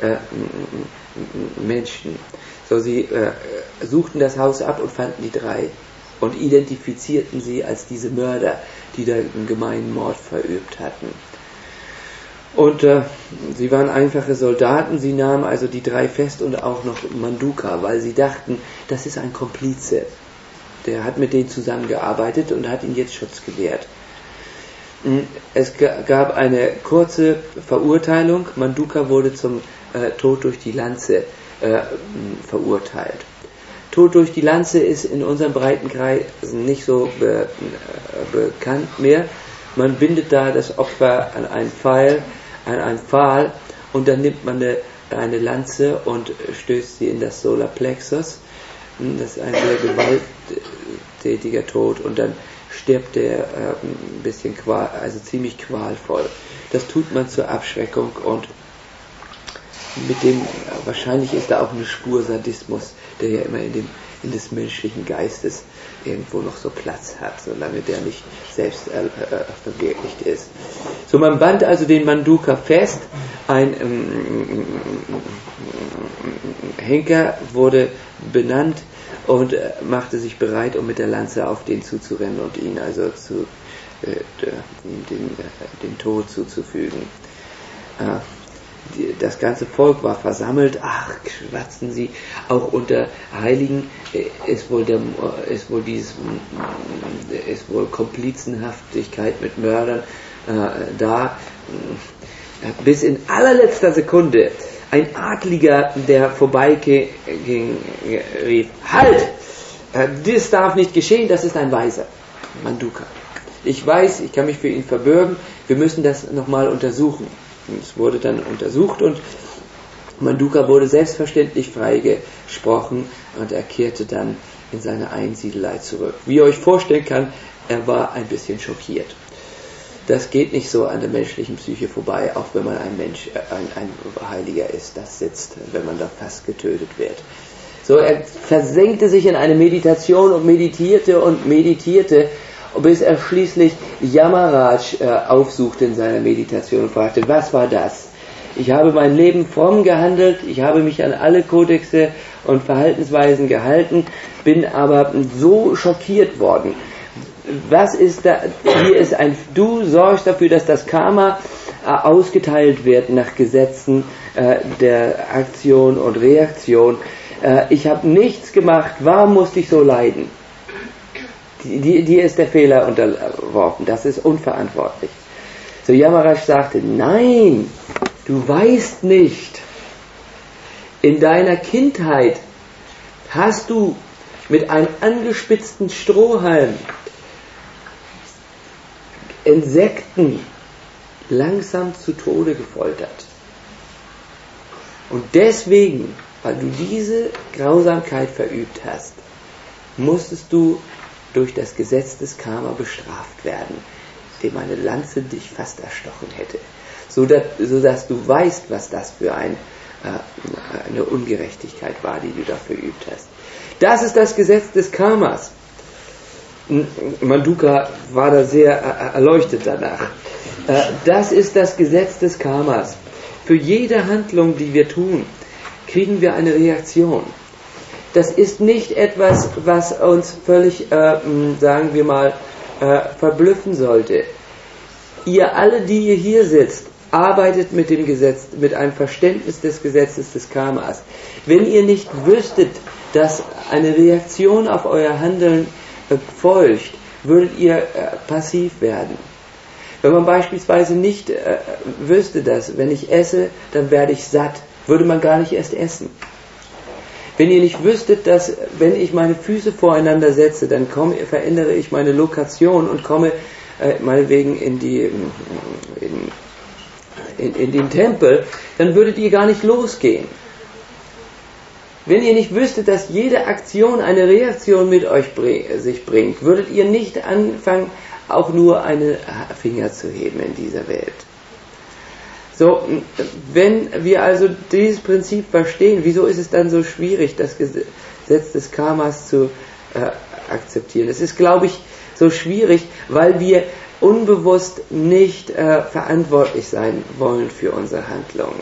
Menschen. So, sie suchten das Haus ab und fanden die 3 und identifizierten sie als diese Mörder, die da einen gemeinen Mord verübt hatten. Und sie waren einfache Soldaten, sie nahmen also die 3 fest und auch noch Mandukya, weil sie dachten, das ist ein Komplize. Der hat mit denen zusammengearbeitet und hat ihnen jetzt Schutz gewährt. Es gab eine kurze Verurteilung. Mandukya wurde zum Tod durch die Lanze verurteilt. Tod durch die Lanze ist in unseren Breitenkreisen nicht so bekannt mehr. Man bindet da das Opfer an einen Pfahl und dann nimmt man eine eine Lanze und stößt sie in das Solarplexus. Das ist ein sehr gewalttätiger Tod und dann stirbt er ein bisschen ziemlich qualvoll. Das tut man zur Abschreckung und mit dem, wahrscheinlich ist da auch eine Spur Sadismus, der ja immer in des menschlichen Geistes irgendwo noch so Platz hat, solange der nicht selbst verwirklicht ist. So, man band also den Manduka fest, ein Henker wurde benannt und machte sich bereit, um mit der Lanze auf den zuzurennen und ihn also den Tod zuzufügen. Das ganze Volk war versammelt. Ach, schwatzen Sie, auch unter Heiligen ist wohl Komplizenhaftigkeit mit Mördern da. Bis in allerletzter Sekunde ein Adliger, der vorbeiging, rief: Halt! Das darf nicht geschehen, das ist ein Weiser, Manduka. Ich weiß, ich kann mich für ihn verbürgen, wir müssen das nochmal untersuchen. Es wurde dann untersucht und Manduka wurde selbstverständlich freigesprochen und er kehrte dann in seine Einsiedelei zurück. Wie ihr euch vorstellen kann, er war ein bisschen schockiert. Das geht nicht so an der menschlichen Psyche vorbei, auch wenn man ein Heiliger ist, das sitzt, wenn man da fast getötet wird. So, er versenkte sich in eine Meditation und meditierte, bis er schließlich Yamaraj aufsuchte in seiner Meditation und fragte: Was war das? Ich habe mein Leben fromm gehandelt, ich habe mich an alle Kodexe und Verhaltensweisen gehalten, bin aber so schockiert worden. Was ist da? Du sorgst dafür, dass das Karma ausgeteilt wird nach Gesetzen der Aktion und Reaktion. Ich habe nichts gemacht, warum musste ich so leiden? Dir ist der Fehler unterworfen, das ist unverantwortlich. So, Yamaraj sagte: Nein, du weißt nicht, in deiner Kindheit hast du mit einem angespitzten Strohhalm Insekten langsam zu Tode gefoltert. Und deswegen, weil du diese Grausamkeit verübt hast, musstest du durch das Gesetz des Karma bestraft werden, dem eine Lanze dich fast erstochen hätte, sodass du weißt, was das für eine Ungerechtigkeit war, die du da verübt hast. Das ist das Gesetz des Karmas. Manduka war da sehr erleuchtet danach. Das ist das Gesetz des Karmas. Für jede Handlung, die wir tun, kriegen wir eine Reaktion. Das ist nicht etwas, was uns völlig, sagen wir mal, verblüffen sollte. Ihr alle, die ihr hier sitzt, arbeitet mit dem Gesetz, mit einem Verständnis des Gesetzes des Karmas. Wenn ihr nicht wüsstet, dass eine Reaktion auf euer Handeln folgt, würdet ihr passiv werden. Wenn man beispielsweise nicht wüsste, dass wenn ich esse, dann werde ich satt, würde man gar nicht erst essen. Wenn ihr nicht wüsstet, dass wenn ich meine Füße voreinander setze, dann verändere ich meine Lokation und komme meinetwegen in den Tempel, dann würdet ihr gar nicht losgehen. Wenn ihr nicht wüsstet, dass jede Aktion eine Reaktion mit sich bringt, würdet ihr nicht anfangen, auch nur einen Finger zu heben in dieser Welt. So, wenn wir also dieses Prinzip verstehen, wieso ist es dann so schwierig, das Gesetz des Karmas zu akzeptieren? Es ist, glaube ich, so schwierig, weil wir unbewusst nicht verantwortlich sein wollen für unsere Handlungen.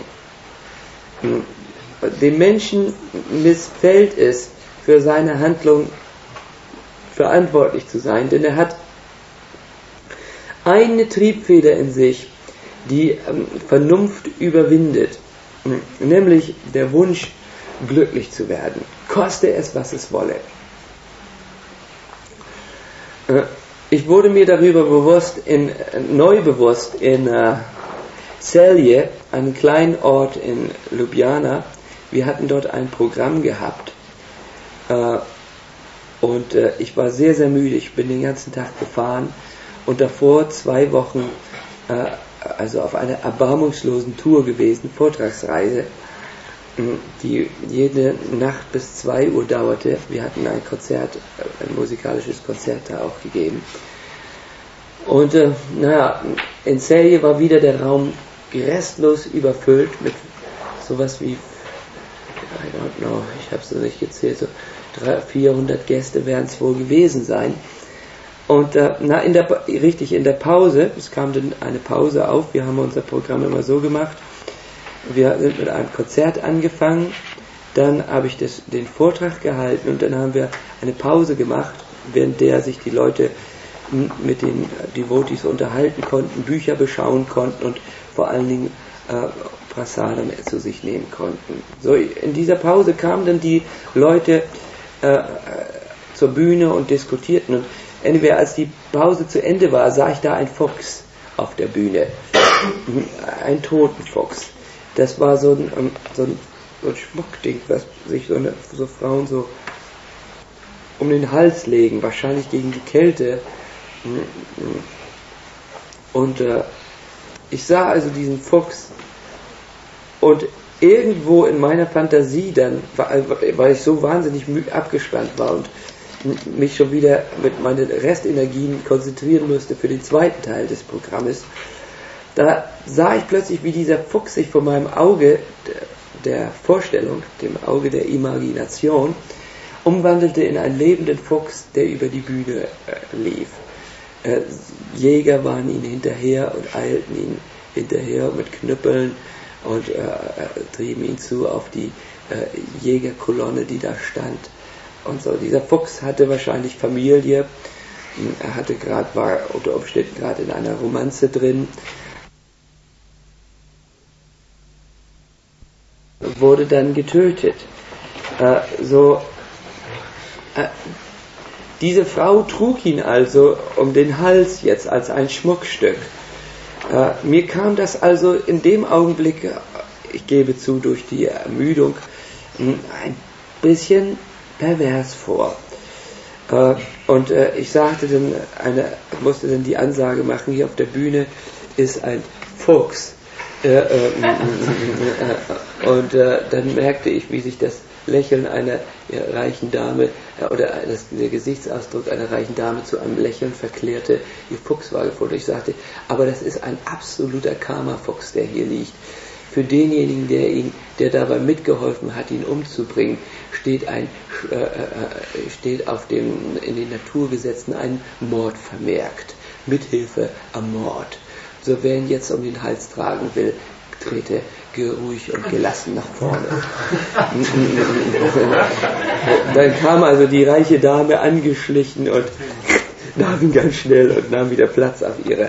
Dem Menschen missfällt es, für seine Handlung verantwortlich zu sein, denn er hat eine Triebfeder in sich, die Vernunft überwindet, nämlich der Wunsch, glücklich zu werden, koste es, was es wolle. Ich wurde mir darüber neu bewusst in Celje, einem kleinen Ort in Ljubljana. Wir hatten dort ein Programm gehabt und ich war sehr, sehr müde. Ich bin den ganzen Tag gefahren und davor 2 Wochen also auf einer erbarmungslosen Tour gewesen, Vortragsreise. die jede Nacht bis 2 Uhr dauerte. Wir hatten ein Konzert, ein musikalisches Konzert da auch gegeben. Und in Celje war wieder der Raum restlos überfüllt mit sowas wie, I don't know, ich habe es noch nicht gezählt, so 300-400 Gäste werden es wohl gewesen sein. Und in der Pause, es kam dann eine Pause auf, wir haben unser Programm immer so gemacht, wir sind mit einem Konzert angefangen, dann habe ich den Vortrag gehalten und dann haben wir eine Pause gemacht, während der sich die Leute mit den Devotees unterhalten konnten, Bücher beschauen konnten und vor allen Dingen Prasadam zu sich nehmen konnten. So, in dieser Pause kamen dann die Leute zur Bühne und diskutierten. Und entweder als die Pause zu Ende war, sah ich da einen Fuchs auf der Bühne. Ein Totenfuchs. Das war so ein Schmuckding, was sich so Frauen so um den Hals legen, wahrscheinlich gegen die Kälte. Und ich sah also diesen Fuchs und irgendwo in meiner Fantasie dann, weil ich so wahnsinnig abgespannt war und mich schon wieder mit meinen Restenergien konzentrieren musste für den zweiten Teil des Programmes, da sah ich plötzlich, wie dieser Fuchs sich vor meinem Auge der Vorstellung, dem Auge der Imagination, umwandelte in einen lebenden Fuchs, der über die Bühne lief. Jäger waren ihnen hinterher und eilten ihn hinterher mit Knüppeln und trieben ihn zu auf die Jägerkolonne, die da stand. Und so, dieser Fuchs hatte wahrscheinlich Familie, er war unter Umständen gerade in einer Romanze drin, wurde dann getötet. Diese Frau trug ihn also um den Hals jetzt als ein Schmuckstück. Mir kam das also in dem Augenblick, ich gebe zu, durch die Ermüdung, ein bisschen pervers vor. Und ich musste dann die Ansage machen, hier auf der Bühne ist ein Fuchs. Und dann merkte ich, wie sich das Lächeln einer reichen Dame oder der Gesichtsausdruck einer reichen Dame zu einem Lächeln verklärte. Ihr Fuchs war gefunden. Ich sagte, aber das ist ein absoluter Karma-Fuchs, der hier liegt. Für denjenigen, der dabei mitgeholfen hat, ihn umzubringen, steht in den Naturgesetzen ein Mord vermerkt. Mithilfe am Mord. So, wer ihn jetzt um den Hals tragen will, trete ruhig und gelassen nach vorne. Dann kam also die reiche Dame angeschlichen und nahm ihn ganz schnell und nahm wieder Platz auf ihrem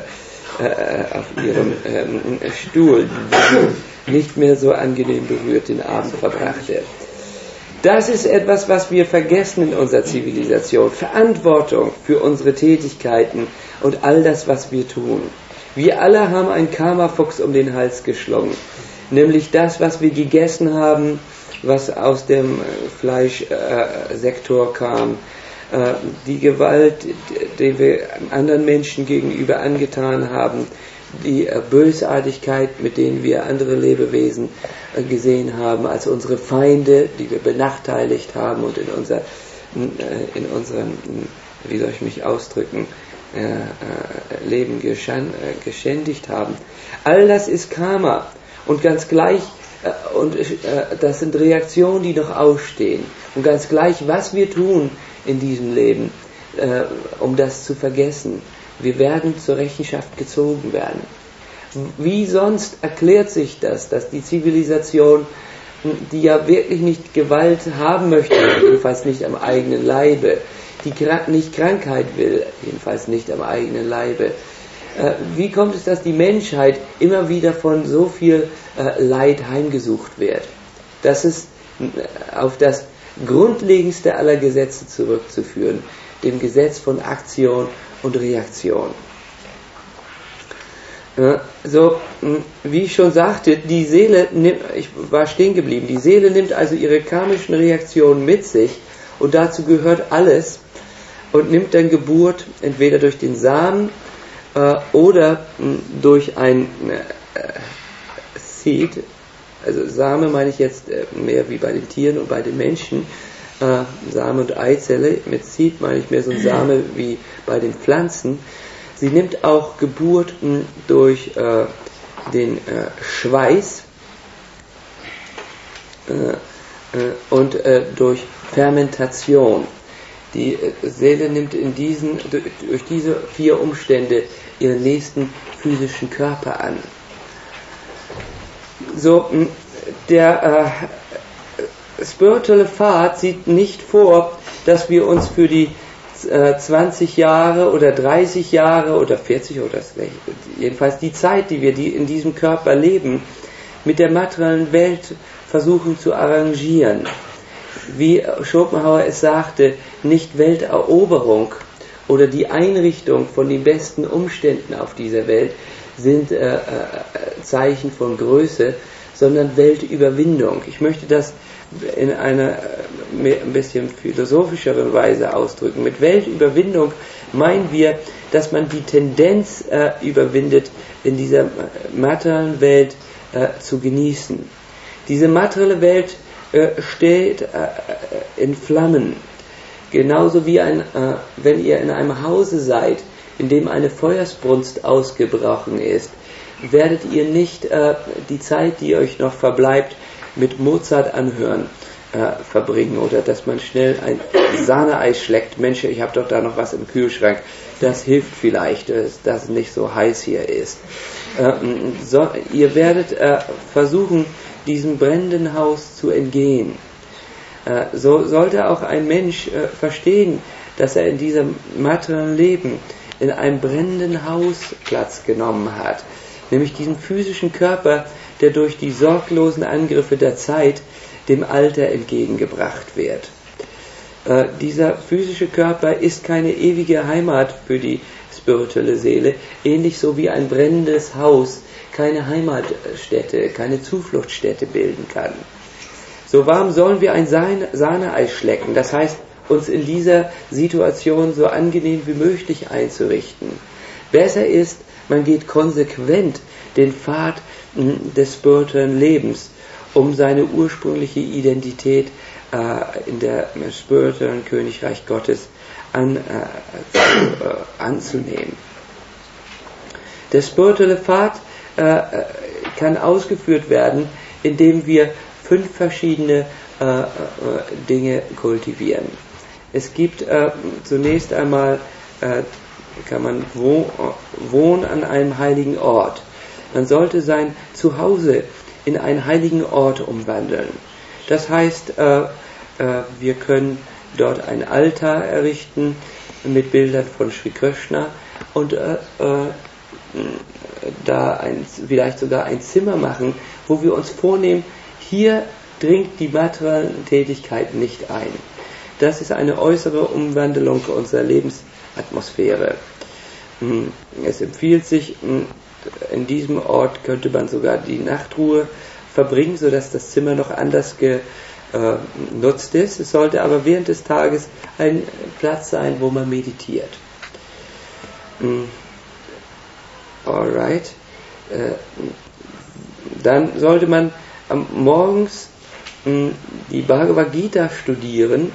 Stuhl, nicht mehr so angenehm berührt den Abend verbrachte. Das ist etwas, was wir vergessen in unserer Zivilisation. Verantwortung für unsere Tätigkeiten und all das, was wir tun. Wir alle haben einen Karma-Fuchs um den Hals geschlungen. Nämlich das, was wir gegessen haben, was aus dem Fleischsektor kam. Die Gewalt, die wir anderen Menschen gegenüber angetan haben. Die Bösartigkeit, mit denen wir andere Lebewesen gesehen haben, als unsere Feinde, die wir benachteiligt haben und in unserem, wie soll ich mich ausdrücken, Leben geschändigt haben. All das ist Karma. Und ganz gleich, das sind Reaktionen, die noch ausstehen. Und ganz gleich, was wir tun in diesem Leben, um das zu vergessen, wir werden zur Rechenschaft gezogen werden. Wie sonst erklärt sich das, dass die Zivilisation, die ja wirklich nicht Gewalt haben möchte, jedenfalls nicht am eigenen Leibe, die nicht Krankheit will, jedenfalls nicht am eigenen Leibe, wie kommt es, dass die Menschheit immer wieder von so viel Leid heimgesucht wird? Das ist auf das grundlegendste aller Gesetze zurückzuführen, dem Gesetz von Aktion und Reaktion. Wie ich schon sagte, die Seele ich war stehen geblieben, die Seele nimmt also ihre karmischen Reaktionen mit sich und dazu gehört alles und nimmt dann Geburt entweder durch den Samen oder durch ein Seed, also Same meine ich jetzt mehr wie bei den Tieren und bei den Menschen, Same und Eizelle, mit Seed meine ich mehr so ein Same wie bei den Pflanzen. Sie nimmt auch Geburten durch den Schweiß und durch Fermentation. Die Seele nimmt durch diese 4 Umstände ihren nächsten physischen Körper an. So, der spirituelle Pfad sieht nicht vor, dass wir uns für die 20 Jahre oder 30 Jahre oder 40 oder jedenfalls die Zeit, die wir in diesem Körper leben, mit der materiellen Welt versuchen zu arrangieren. Wie Schopenhauer es sagte, nicht Welteroberung oder die Einrichtung von den besten Umständen auf dieser Welt sind Zeichen von Größe, sondern Weltüberwindung. Ich möchte das in einer ein bisschen philosophischeren Weise ausdrücken. Mit Weltüberwindung meinen wir, dass man die Tendenz überwindet, in dieser materiellen Welt zu genießen. Diese materielle Welt steht in Flammen. Genauso wie wenn ihr in einem Hause seid, in dem eine Feuersbrunst ausgebrochen ist, werdet ihr nicht die Zeit, die euch noch verbleibt, mit Mozart anhören verbringen oder dass man schnell ein Sahneeis schlägt. Mensch, ich habe doch da noch was im Kühlschrank. Das hilft vielleicht, dass es nicht so heiß hier ist. Ihr werdet versuchen, diesem brennenden Haus zu entgehen. So sollte auch ein Mensch verstehen, dass er in diesem materiellen Leben in einem brennenden Haus Platz genommen hat, nämlich diesen physischen Körper, der durch die sorglosen Angriffe der Zeit dem Alter entgegengebracht wird. Dieser physische Körper ist keine ewige Heimat für die spirituelle Seele, ähnlich so wie ein brennendes Haus keine Heimatstätte, keine Zufluchtsstätte bilden kann. So warum sollen wir ein Sahneeis schlecken? Das heißt, uns in dieser Situation so angenehm wie möglich einzurichten. Besser ist, man geht konsequent den Pfad des spirituellen Lebens, um seine ursprüngliche Identität in der spirituellen Königreich Gottes anzunehmen. Der spirituelle Pfad kann ausgeführt werden, indem wir 5 verschiedene Dinge kultivieren. Es gibt zunächst einmal, kann man wohnen an einem heiligen Ort. Man sollte sein Zuhause in einen heiligen Ort umwandeln. Das heißt, wir können dort ein Altar errichten mit Bildern von Sri Krishna und da vielleicht sogar ein Zimmer machen, wo wir uns vornehmen, hier dringt die materielle Tätigkeit nicht ein. Das ist eine äußere Umwandlung unserer Lebensatmosphäre. Es empfiehlt sich, in diesem Ort könnte man sogar die Nachtruhe verbringen, sodass das Zimmer noch anders genutzt ist. Es sollte aber während des Tages ein Platz sein, wo man meditiert. Alright. Dann sollte man morgens die Bhagavad Gita studieren,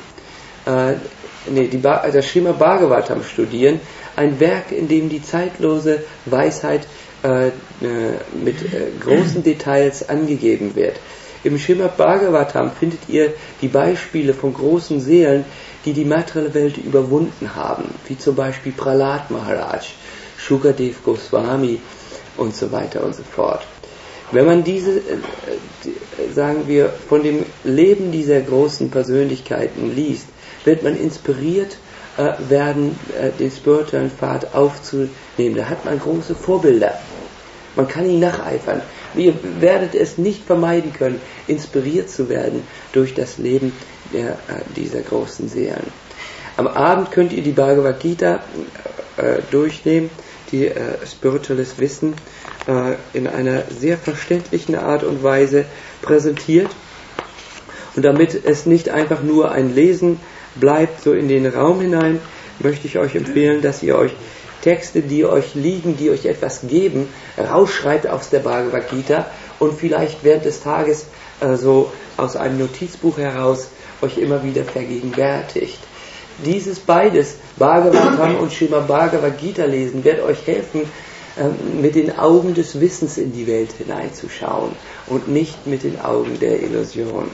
das Srimad Bhagavatam studieren, ein Werk, in dem die zeitlose Weisheit mit großen Details angegeben wird. Im Srimad Bhagavatam findet ihr die Beispiele von großen Seelen, die die materielle Welt überwunden haben, wie zum Beispiel Prahlad Maharaj, Shukadev Goswami und so weiter und so fort. Wenn man sagen wir, von dem Leben dieser großen Persönlichkeiten liest, wird man inspiriert werden, den spirituellen Pfad aufzunehmen. Da hat man große Vorbilder. Man kann ihn nacheifern. Ihr werdet es nicht vermeiden können, inspiriert zu werden durch das Leben dieser großen Seelen. Am Abend könnt ihr die Bhagavad Gita durchnehmen, die spirituelles Wissen in einer sehr verständlichen Art und Weise präsentiert. Und damit es nicht einfach nur ein Lesen bleibt, so in den Raum hinein, möchte ich euch empfehlen, dass ihr euch Texte, die euch liegen, die euch etwas geben, rausschreibt aus der Bhagavad Gita und vielleicht während des Tages so aus einem Notizbuch heraus euch immer wieder vergegenwärtigt. Dieses beides, Bhagavatam und Srimad Bhagavad Gita lesen, wird euch helfen, mit den Augen des Wissens in die Welt hineinzuschauen und nicht mit den Augen der Illusion.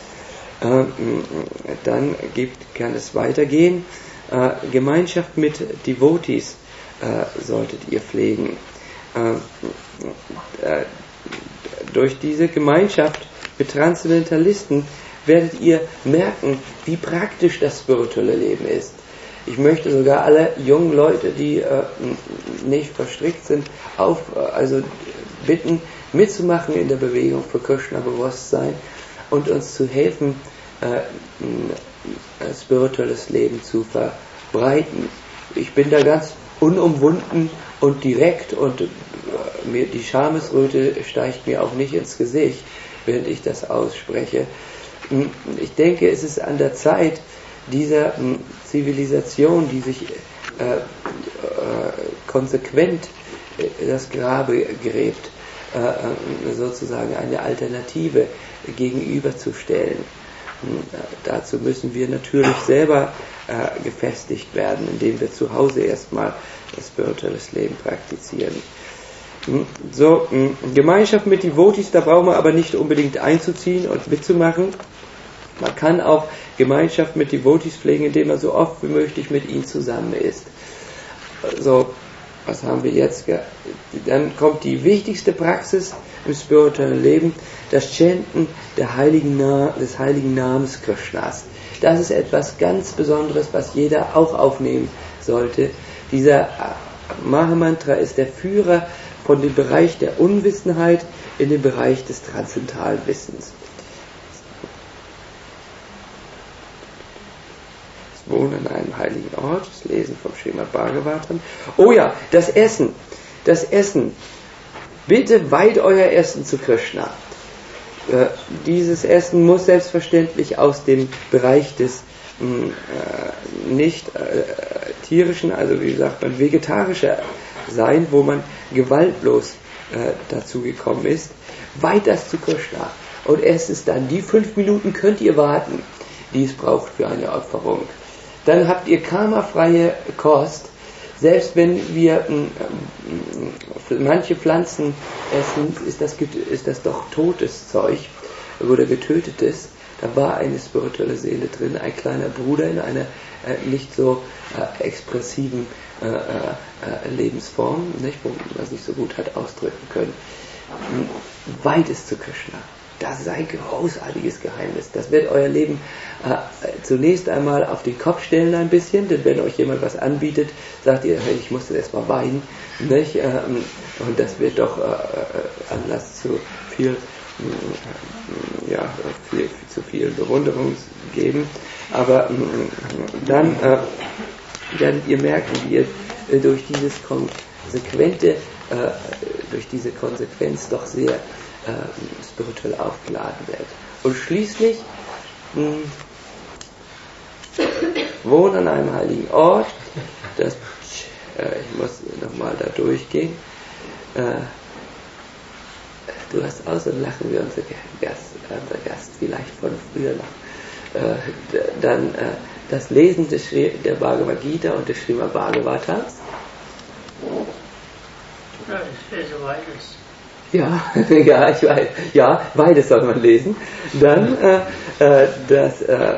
Dann kann es weitergehen. Gemeinschaft mit Devotees solltet ihr pflegen. Durch diese Gemeinschaft mit Transzendentalisten werdet ihr merken, wie praktisch das spirituelle Leben ist. Ich möchte sogar alle jungen Leute, die nicht verstrickt sind, also bitten, mitzumachen in der Bewegung für Krishna-Bewusstsein und uns zu helfen, ein spirituelles Leben zu verbreiten. Ich bin da ganz unumwunden und direkt und die Schamesröte steigt mir auch nicht ins Gesicht, während ich das ausspreche. Ich denke, es ist an der Zeit dieser Zivilisation, die sich konsequent das Grabe gräbt, sozusagen eine Alternative gegenüberzustellen. Dazu müssen wir natürlich selber gefestigt werden, indem wir zu Hause erstmal das spirituelles Leben praktizieren. So, Gemeinschaft mit Devotees, da braucht man aber nicht unbedingt einzuziehen und mitzumachen. Man kann auch Gemeinschaft mit Devotees pflegen, indem man so oft wie möglich mit ihnen zusammen ist. So, was haben wir jetzt? Dann kommt die wichtigste Praxis im spirituellen Leben, das Chanten des heiligen Namens Krishnas. Das ist etwas ganz Besonderes, was jeder auch aufnehmen sollte. Dieser Mahamantra ist der Führer von dem Bereich der Unwissenheit in den Bereich des transzendentalen Wissens. Das Wohnen an einem heiligen Ort, das Lesen vom Srimad Bhagavatam. Oh ja, das Essen. Bitte weiht euer Essen zu Krishna. Dieses Essen muss selbstverständlich aus dem Bereich des nicht tierischen, also wie sagt man, vegetarischer sein, wo man gewaltlos dazu gekommen ist. Weiht das zu Krishna und esst es dann. Die 5 Minuten könnt ihr warten, die es braucht für eine Opferung. Dann habt ihr karmafreie Kost. Selbst wenn wir manche Pflanzen essen, ist das doch totes Zeug oder getötetes. Da war eine spirituelle Seele drin, ein kleiner Bruder in einer nicht so expressiven Lebensform, nicht, wo man das nicht so gut hat ausdrücken können. Weit ist zu Krishna. Das ist ein großartiges Geheimnis. Das wird euer Leben zunächst einmal auf den Kopf stellen ein bisschen, denn wenn euch jemand was anbietet, sagt ihr, hey, ich muss das erstmal weinen, nicht? Und das wird doch Anlass zu viel zu viel Bewunderung geben. Aber dann werdet ihr merken, wie ihr durch diese Konsequenz doch sehr spirituell aufgeladen werdet. Und schließlich wohnen an einem heiligen Ort. Ich muss nochmal da durchgehen. Du hast aus und lachen wir unser Gast vielleicht von früher noch. Dann das Lesen der Bhagavad Gita und des Srimad Bhagavatams. Ja, ich lese beides. Ja, ich weiß. Ja, beides soll man lesen. Dann das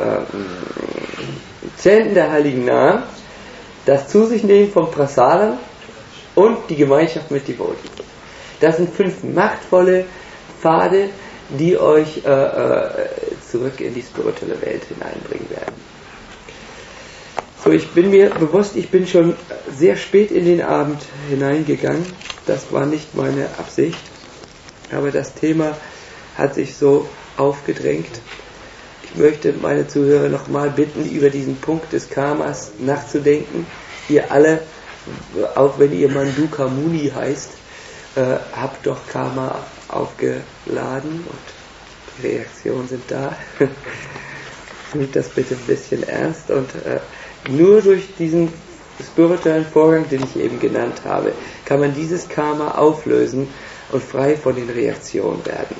Chanten der heiligen Namen, das Zu sich nehmen vom Prasadam und die Gemeinschaft mit Devotees. Das sind 5 machtvolle Pfade, die euch zurück in die spirituelle Welt hineinbringen werden. So, ich bin mir bewusst, ich bin schon sehr spät in den Abend hineingegangen. Das war nicht meine Absicht. Aber das Thema hat sich so aufgedrängt. Ich möchte meine Zuhörer nochmal bitten, über diesen Punkt des Karmas nachzudenken. Ihr alle, auch wenn ihr Manduka Muni heißt, habt doch Karma aufgeladen und die Reaktionen sind da. Nehmt das bitte ein bisschen ernst und nur durch diesen spirituellen Vorgang, den ich eben genannt habe, kann man dieses Karma auflösen und frei von den Reaktionen werden.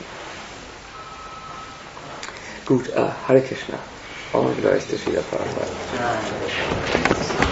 Gut, Hare Krishna. Om Glorious to Srila Prabhupada.